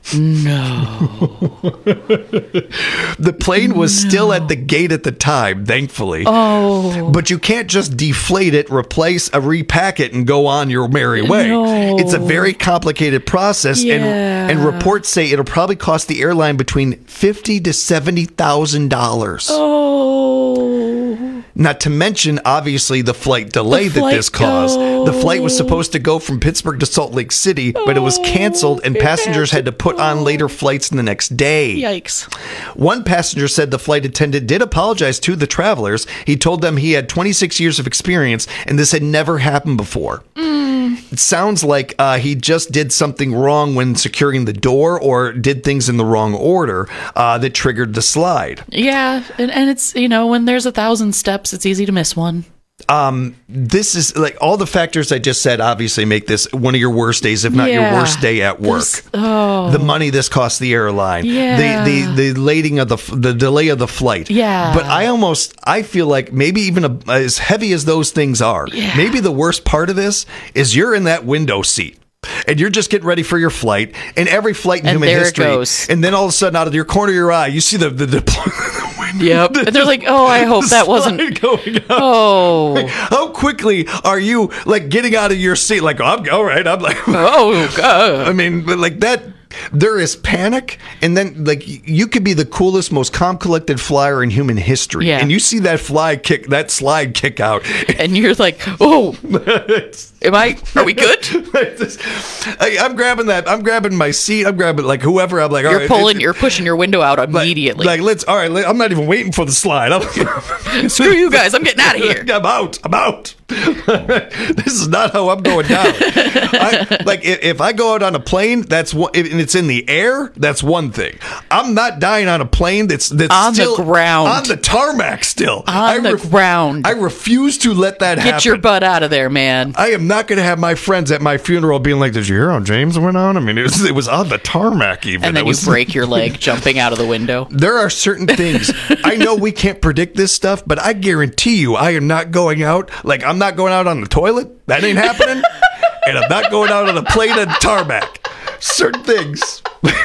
No. The plane was still at the gate at the time, thankfully. Oh. But you can't just deflate it, replace, uh, repack it, and go on your merry way. No. It's a very complicated process, Yeah. and and reports say it'll probably cost the airline between fifty to seventy thousand dollars. Oh. Not to mention, obviously, the flight delay The that flight this caused. The flight was go. supposed to go from Pittsburgh to Salt Lake City, but it was canceled, and passengers had to put on later flights the next day. Yikes. One passenger said the flight attendant did apologize to the travelers. He told them he had twenty-six years of experience, and this had never happened before. It sounds like uh, he just did something wrong when securing the door, or did things in the wrong order uh, that triggered the slide. Yeah, and, and it's, you know, when there's a thousand steps, it's easy to miss one. Um, this is like all the factors I just said obviously make this one of your worst days, if not Yeah. your worst day at work. This- oh. The money this costs the airline, Yeah. the the the lading of the f- the delay of the flight. Yeah. But I almost I feel like maybe even a, as heavy as those things are, Yeah. maybe the worst part of this is you're in that window seat. And you're just getting ready for your flight, and every flight in And human there it history, goes. and then all of a sudden, out of your corner of your eye, you see the the, the going. Yep. And they're like, oh, I hope that wasn't going up. Oh. Like, how quickly are you like getting out of your seat? Like, oh, I'm all right. I'm like, oh, God. I mean, but like that. There is panic, and then like you could be the coolest, most calm, collected flyer in human history, Yeah. and you see that fly kick, that slide kick out, and you're like, oh, am I? Are we good? I, I'm grabbing that. I'm grabbing my seat. I'm grabbing like whoever. I'm like, all You're right, pulling. it- You're pushing your window out immediately. Like, let's. All right, let- I'm not even waiting for the slide. I'm, Screw you guys. I'm getting out of here. I'm out. I'm out. This is not how I'm going down. I, like if, if I go out on a plane, that's one, and it's in the air. That's one thing. I'm not dying on a plane that's that's On the still ground. on the tarmac. Still On I the ground. I refuse to let that Get happen. your butt out of there, man. I am not going to have my friends at my funeral being like, "Did you hear how James went on?" I mean, it was it was on the tarmac even. And then It you was, break your leg jumping out of the window. There are certain things. I know we can't predict this stuff, but I guarantee you I am not going out. Like, I'm not going out on the toilet. That ain't happening. And I'm not going out on a plane and tarmac. Certain things.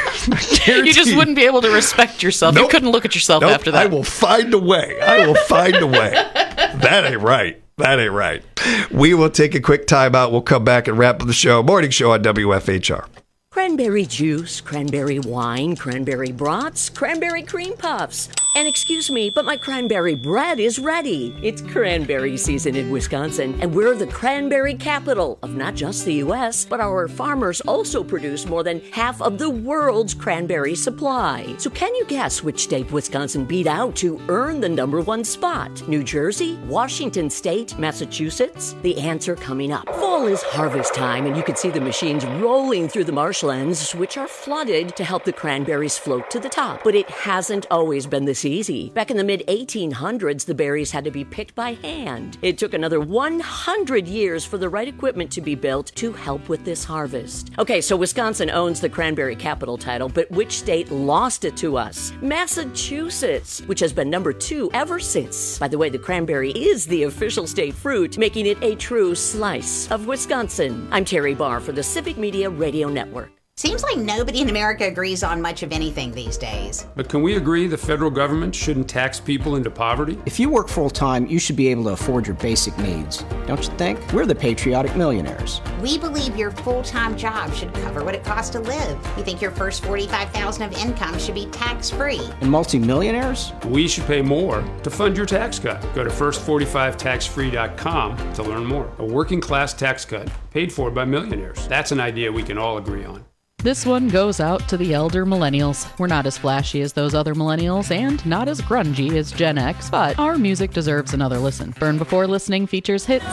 You just wouldn't be able to respect yourself. Nope. You couldn't look at yourself Nope, after that. I will find a way. I will find a way. That ain't right. That ain't right. We will take a quick time out. We'll come back and wrap up the show. Morning show on W F H R. Cranberry juice, cranberry wine, cranberry brats, cranberry cream puffs. And excuse me, but my cranberry bread is ready. It's cranberry season in Wisconsin, and we're the cranberry capital of not just the U S, but our farmers also produce more than half of the world's cranberry supply. So can you guess which state Wisconsin beat out to earn the number one spot? New Jersey, Washington State, Massachusetts? The answer coming up. Fall is harvest time, and you can see the machines rolling through the marshlands, which are flooded to help the cranberries float to the top. But it hasn't always been this easy. Back in the mid eighteen hundreds, the berries had to be picked by hand. It took another one hundred years for the right equipment to be built to help with this harvest. Okay, so Wisconsin owns the cranberry capital title, but which state lost it to us? Massachusetts, which has been number two ever since. By the way, the cranberry is the official state fruit, making it a true slice of Wisconsin. I'm Terry Barr for the Civic Media Radio Network. Seems like nobody in America agrees on much of anything these days. But can we agree the federal government shouldn't tax people into poverty? If you work full-time, you should be able to afford your basic needs. Don't you think? We're the patriotic millionaires. We believe your full-time job should cover what it costs to live. We think your first forty-five thousand dollars of income should be tax-free. And multimillionaires? We should pay more to fund your tax cut. Go to first forty-five tax free dot com to learn more. A working class tax cut paid for by millionaires. That's an idea we can all agree on. This one goes out to the elder millennials. We're not as flashy as those other millennials and not as grungy as Gen X, but our music deserves another listen. Burn Before Listening features hits,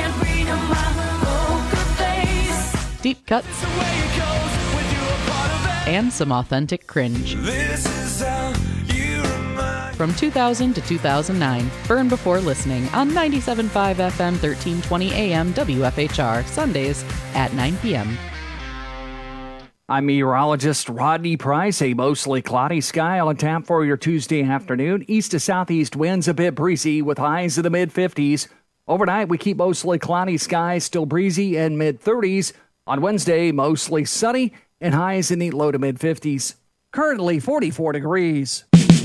deep cuts, and some authentic cringe. From two thousand to two thousand nine, Burn Before Listening on ninety-seven point five F M, thirteen twenty A M, W F H R, Sundays at nine p.m. I'm meteorologist Rodney Price. A mostly cloudy sky on tap for your Tuesday afternoon. East to southeast winds a bit breezy with highs in the mid fifties. Overnight, we keep mostly cloudy skies, still breezy and mid thirties. On Wednesday, mostly sunny and highs in the low to mid fifties. Currently forty-four degrees.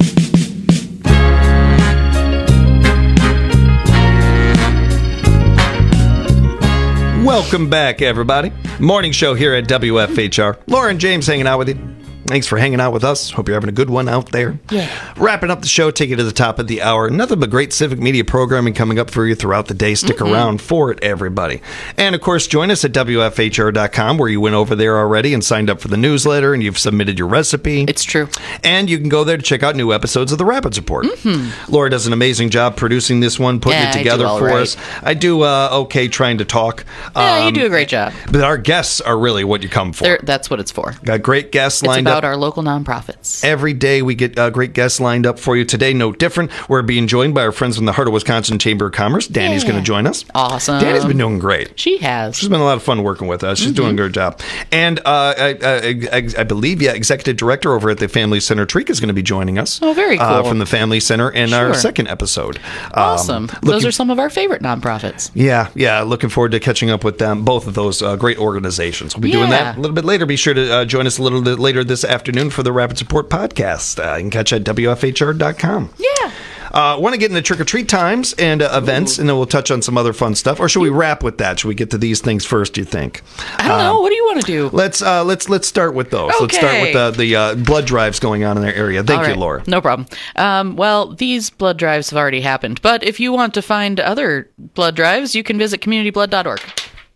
Welcome back, everybody. Morning show here at W F H R. Lauren James hanging out with you. Thanks for hanging out with us. Hope you're having a good one out there. Yeah. Wrapping up the show, take it to the top of the hour. Nothing but great civic media programming coming up for you throughout the day. Stick mm-hmm. around for it, everybody. And, of course, join us at W F H R dot com, where you went over there already and signed up for the newsletter, and you've submitted your recipe. It's true. And you can go there to check out new episodes of the Rapids Report. Mm-hmm. Laura does an amazing job producing this one, putting yeah, it together for right. us. I do uh, okay trying to talk. Yeah, um, you do a great job. But our guests are really what you come for. They're, that's what it's for. Got great guests it's lined up. It's up. about our local nonprofits. Every day we get uh, great guests lined up for you. Today, no different. We're being joined by our friends from the Heart of Wisconsin Chamber of Commerce. Danny's yeah. going to join us. Awesome. Danny's been doing great. She has. She's been a lot of fun working with us. She's mm-hmm. doing a good job. And uh, I, I, I believe, yeah, Executive Director over at the Family Center, Trika, is going to be joining us. Oh, very cool. Uh, from the Family Center in sure. our second episode. Awesome. Um, looking, those are some of our favorite nonprofits. Yeah, yeah. Looking forward to catching up with them, both of those uh, great organizations. We'll be yeah. doing that a little bit later. Be sure to uh, join us a little bit later this afternoon for the Rapids Report podcast. Uh, you can catch it at W F H R dot com. Yeah. I uh, want to get into trick-or-treat times and uh, events, and then we'll touch on some other fun stuff. Or should we wrap with that? Should we get to these things first, do you think? I don't um, know. What do you want to do? Let's uh, let's let's start with those. Okay. Let's start with the, the uh, blood drives going on in their area. Thank All you, right. Laura. No problem. Um, well, these blood drives have already happened, but if you want to find other blood drives, you can visit community blood dot org.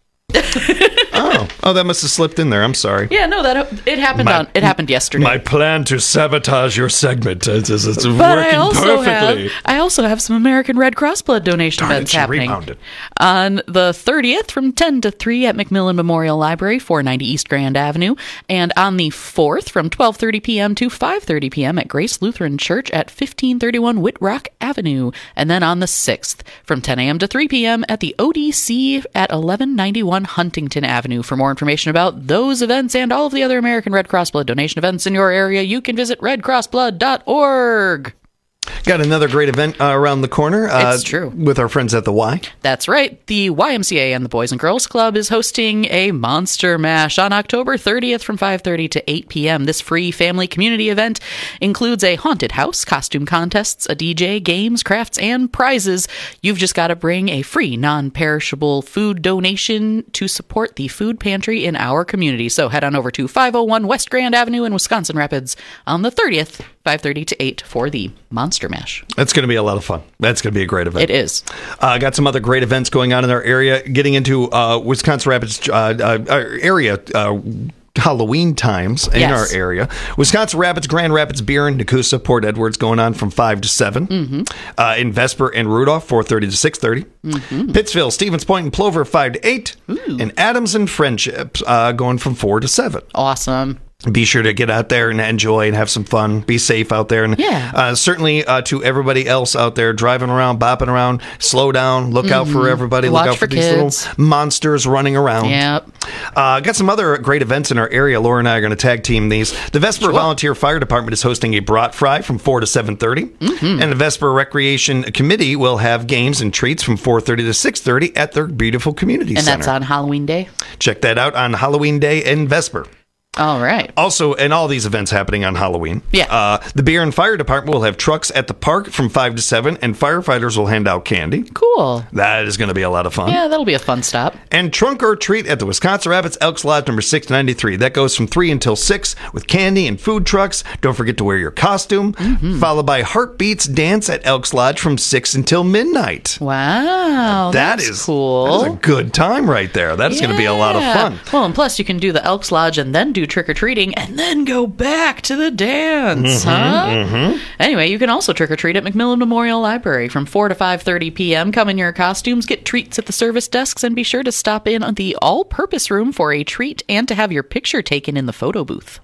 oh, oh, that must have slipped in there. I'm sorry. Yeah, no, that it happened My- on it happened yesterday. My plan to sabotage your segment is, is, is but working I also perfectly. have I also have some American Red Cross blood donation Darn it, events she happening rebounded. on the thirtieth from ten to three at McMillan Memorial Library, four ninety East Grand Avenue, and on the fourth from twelve thirty p.m. to five thirty p.m. at Grace Lutheran Church at fifteen thirty-one Whitrock Avenue, and then on the sixth from ten a.m. to three p.m. at the O D C at eleven ninety-one Huntington Avenue. For more information about those events and all of the other American Red Cross blood donation events in your area, you can visit red cross blood dot org. Got another great event uh, around the corner. Uh, It's true. With our friends at the Y. That's right. The Y M C A and the Boys and Girls Club is hosting a Monster Mash on October thirtieth from five thirty to eight p.m. This free family community event includes a haunted house, costume contests, a D J, games, crafts, and prizes. You've just got to bring a free non-perishable food donation to support the food pantry in our community. So head on over to five oh one West Grand Avenue in Wisconsin Rapids on the thirtieth, five thirty to eight for the Monster Mash. That's going to be a lot of fun. That's going to be a great event. It is. Uh, got some other great events going on in our area. Getting into uh, Wisconsin Rapids uh, uh, our area. Uh, Halloween times in Yes. our area. Wisconsin Rapids, Grand Rapids, Buren, Nakusa, Port Edwards going on from five to seven. Mm-hmm. Uh, in Vesper and Rudolph, four thirty to six thirty. Mm-hmm. Pittsville, Stevens Point, and Plover, five to eight. And Adams and Friendship uh, going from four to seven. Awesome. Be sure to get out there and enjoy and have some fun. Be safe out there. And Yeah. uh, certainly uh, to everybody else out there driving around, bopping around, slow down. Look out for Mhm. everybody. Watch Look out for, for these kids. little monsters running around. Yep. Uh, got some other great events in our area. Laura and I are going to tag team these. The Vesper Volunteer Fire Department is hosting a brat fry from four to seven thirty. Mm-hmm. And the Vesper Recreation Committee will have games and treats from four thirty to six thirty at their beautiful community And center. that's on Halloween Day? Check that out on Halloween Day in Vesper. All right. Also, and all these events happening on Halloween. Yeah. Uh, the Beer and Fire Department will have trucks at the park from five to seven, and firefighters will hand out candy. Cool. That is going to be a lot of fun. Yeah, that'll be a fun stop. And Trunk or Treat at the Wisconsin Rapids Elks Lodge number six ninety-three. That goes from three until six with candy and food trucks. Don't forget to wear your costume. Mm-hmm. Followed by Heartbeats Dance at Elks Lodge from six until midnight. Wow. That that's is cool. That is a good time right there. That is going to be a lot of Yeah. fun. Well, and plus you can do the Elks Lodge and then do trick-or-treating and then go back to the dance, Mhm, huh? mhm. Anyway, you can also trick-or-treat at McMillan Memorial Library from four to five thirty p.m. Come in your costumes, get treats at the service desks, and be sure to stop in at the all-purpose room for a treat and to have your picture taken in the photo booth.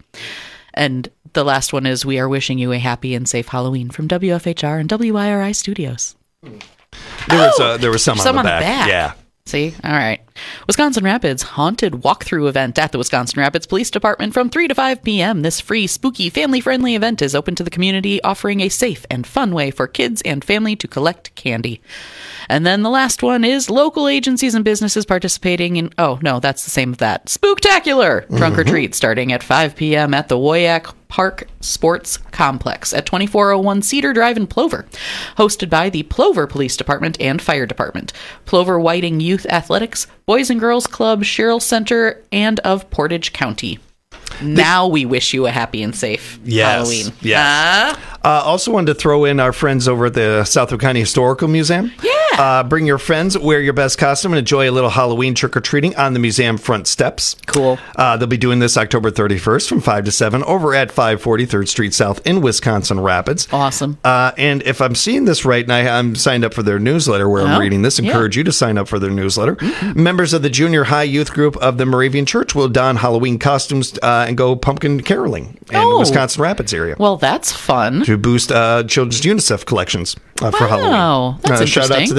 And the last one is we are wishing you a happy and safe Halloween from W F H R and W I R I Studios. There was uh, there was some, Some on, on the, the back. back. Yeah. See? All right. Wisconsin Rapids Haunted Walkthrough event at the Wisconsin Rapids Police Department from three to five p.m. This free, spooky, family-friendly event is open to the community, offering a safe and fun way for kids and family to collect candy. And then the last one is local agencies and businesses participating in... Oh, no, that's the same as that. Spooktacular! Trunk or Treat starting at five p.m. at the Woyak Park Sports Complex at twenty-four oh one Cedar Drive in Plover. Hosted by the Plover Police Department and Fire Department, Plover Whiting Youth Athletics, Boys and Girls Club, Sherrill Center, and of Portage County. Now we wish you a happy and safe Yes, Halloween. yes. Huh? Uh, also wanted to throw in our friends over at the Southwood County Historical Museum. Yeah. Uh, bring your friends, wear your best costume, and enjoy a little Halloween trick-or-treating on the museum front steps. Cool. Uh, they'll be doing this October thirty-first from five to seven over at five forty third Street South in Wisconsin Rapids. Awesome. Uh, and if I'm seeing this right, and I, I'm signed up for their newsletter where Oh, I'm reading this, yeah. encourage you to sign up for their newsletter. Mm-hmm. Members of the junior high youth group of the Moravian Church will don Halloween costumes uh, and go pumpkin caroling in Oh. the Wisconsin Rapids area. Well, that's fun. To boost uh, children's UNICEF collections uh, for Wow, Halloween. that's uh, Shout out interesting. to them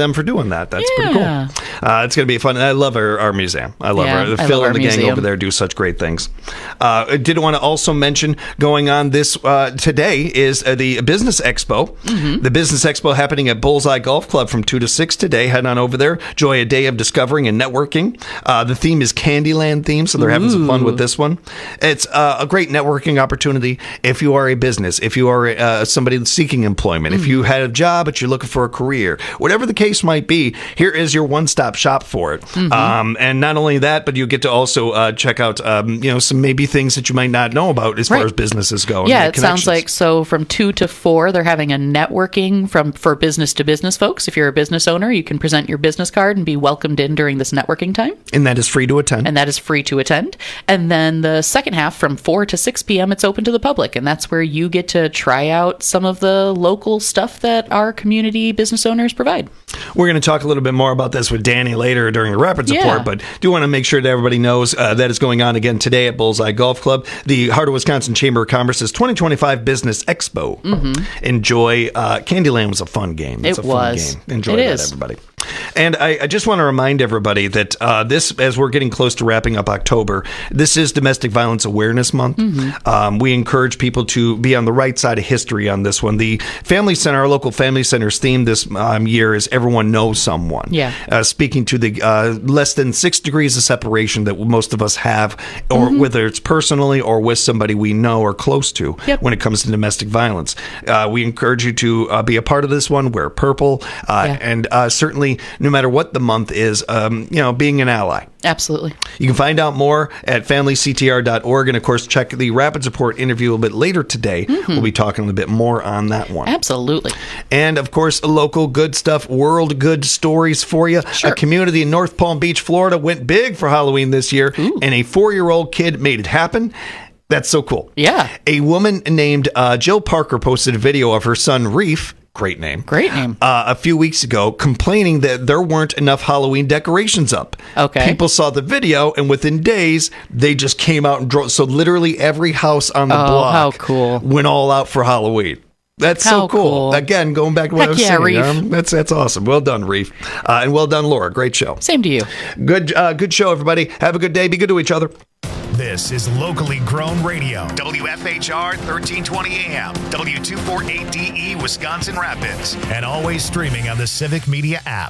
them for doing that. That's Yeah. pretty cool. Uh, it's going to be fun. I love our, our museum. I love Yeah, our, I Phil love our and the gang museum. over there do such great things. Uh, I did want to also mention going on this uh, today is uh, the Business Expo. Mm-hmm. The Business Expo happening at Bullseye Golf Club from two to six today. Head on over there. Enjoy a day of discovering and networking. Uh, the theme is Candyland theme, so they're having some fun with this one. It's uh, a great networking opportunity if you are a business, if you are uh, somebody seeking employment, mm-hmm. if you had a job but you're looking for a career, whatever the case might be, here is your one-stop shop for it. Mm-hmm. Um, and not only that, but you get to also uh, check out, um, you know, some maybe things that you might not know about as Right. far as businesses go. and Yeah, the it sounds connections. like so from two to four, they're having a networking from for business to business folks. If you're a business owner, you can present your business card and be welcomed in during this networking time. And that is free to attend. And that is free to attend. And then the second half from four to six p.m., it's open to the public. And that's where you get to try out some of the local stuff that our community business owners provide. We're going to talk a little bit more about this with Danny later during the Rapids Yeah. Report, but do want to make sure that everybody knows uh, that is going on again today at Bullseye Golf Club. The Heart of Wisconsin Chamber of Commerce's twenty twenty-five Business Expo. Mm-hmm. Enjoy. Uh, Candyland was a fun game. It's It a fun was. game. Enjoy It that, is. everybody. And I, I just want to remind everybody that uh, this, as we're getting close to wrapping up October, this is Domestic Violence Awareness Month. Mm-hmm. Um, we encourage people to be on the right side of history on this one. The Family Center, our local Family Center's theme this um, year is Everyone Knows Someone. Yeah. Uh, speaking to the uh, less than six degrees of separation that most of us have, or Mm-hmm. whether it's personally or with somebody we know or close to Yep. when it comes to domestic violence. Uh, we encourage you to uh, be a part of this one. Wear purple. Uh, Yeah. And uh, certainly, no matter what the month is, um, you know, being an ally. Absolutely. You can find out more at family c t r dot org. And of course, check the Rapids Report interview a little bit later today. Mm-hmm. We'll be talking a little bit more on that one. Absolutely. And of course, local good stuff, world good stories for you. Sure. A community in North Palm Beach, Florida went big for Halloween this year, Ooh. and a four year old kid made it happen. That's so cool. Yeah. A woman named uh, Jill Parker posted a video of her son, Reef. Great name. Great name. Uh, a few weeks ago, complaining that there weren't enough Halloween decorations up. Okay. People saw the video, and within days, they just came out and drove. So literally every house on the Oh, block how cool. went all out for Halloween. That's How so cool. cool. Again, going back to what Heck I was yeah, saying. Reef. um, that's that's awesome. Well done, Reef. Uh, and well done, Laura. Great show. Same to you. Good uh, good show, everybody. Have a good day. Be good to each other. This is locally grown radio. W F H R thirteen twenty A M, W two forty-eight D E, Wisconsin Rapids, and always streaming on the Civic Media app.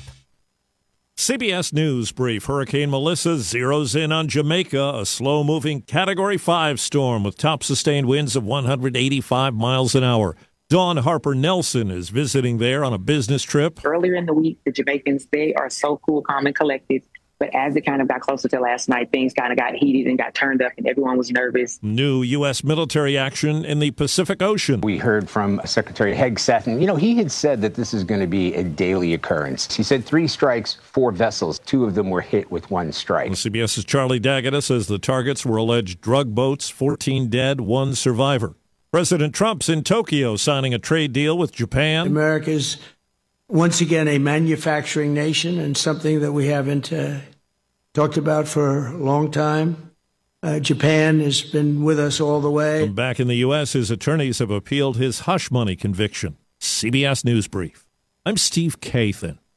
C B S News brief. Hurricane Melissa zeroes in on Jamaica, a slow-moving Category five storm with top sustained winds of one hundred eighty-five miles an hour. Dawn Harper Nelson is visiting there on a business trip. Earlier in the week, the Jamaicans, they are so cool, calm, and collected. But as it kind of got closer to last night, things kind of got heated and got turned up, and everyone was nervous. New U S military action in the Pacific Ocean. We heard from Secretary Hegseth, and, you know, he had said that this is going to be a daily occurrence. He said three strikes, four vessels. Two of them were hit with one strike. CBS's Charlie D'Agata says the targets were alleged drug boats, fourteen dead, one survivor. President Trump's in Tokyo signing a trade deal with Japan. America's once again a manufacturing nation, and something that we haven't uh, talked about for a long time. Uh, Japan has been with us all the way. Back in the U S, his attorneys have appealed his hush money conviction. C B S News Brief. I'm Steve Kathan.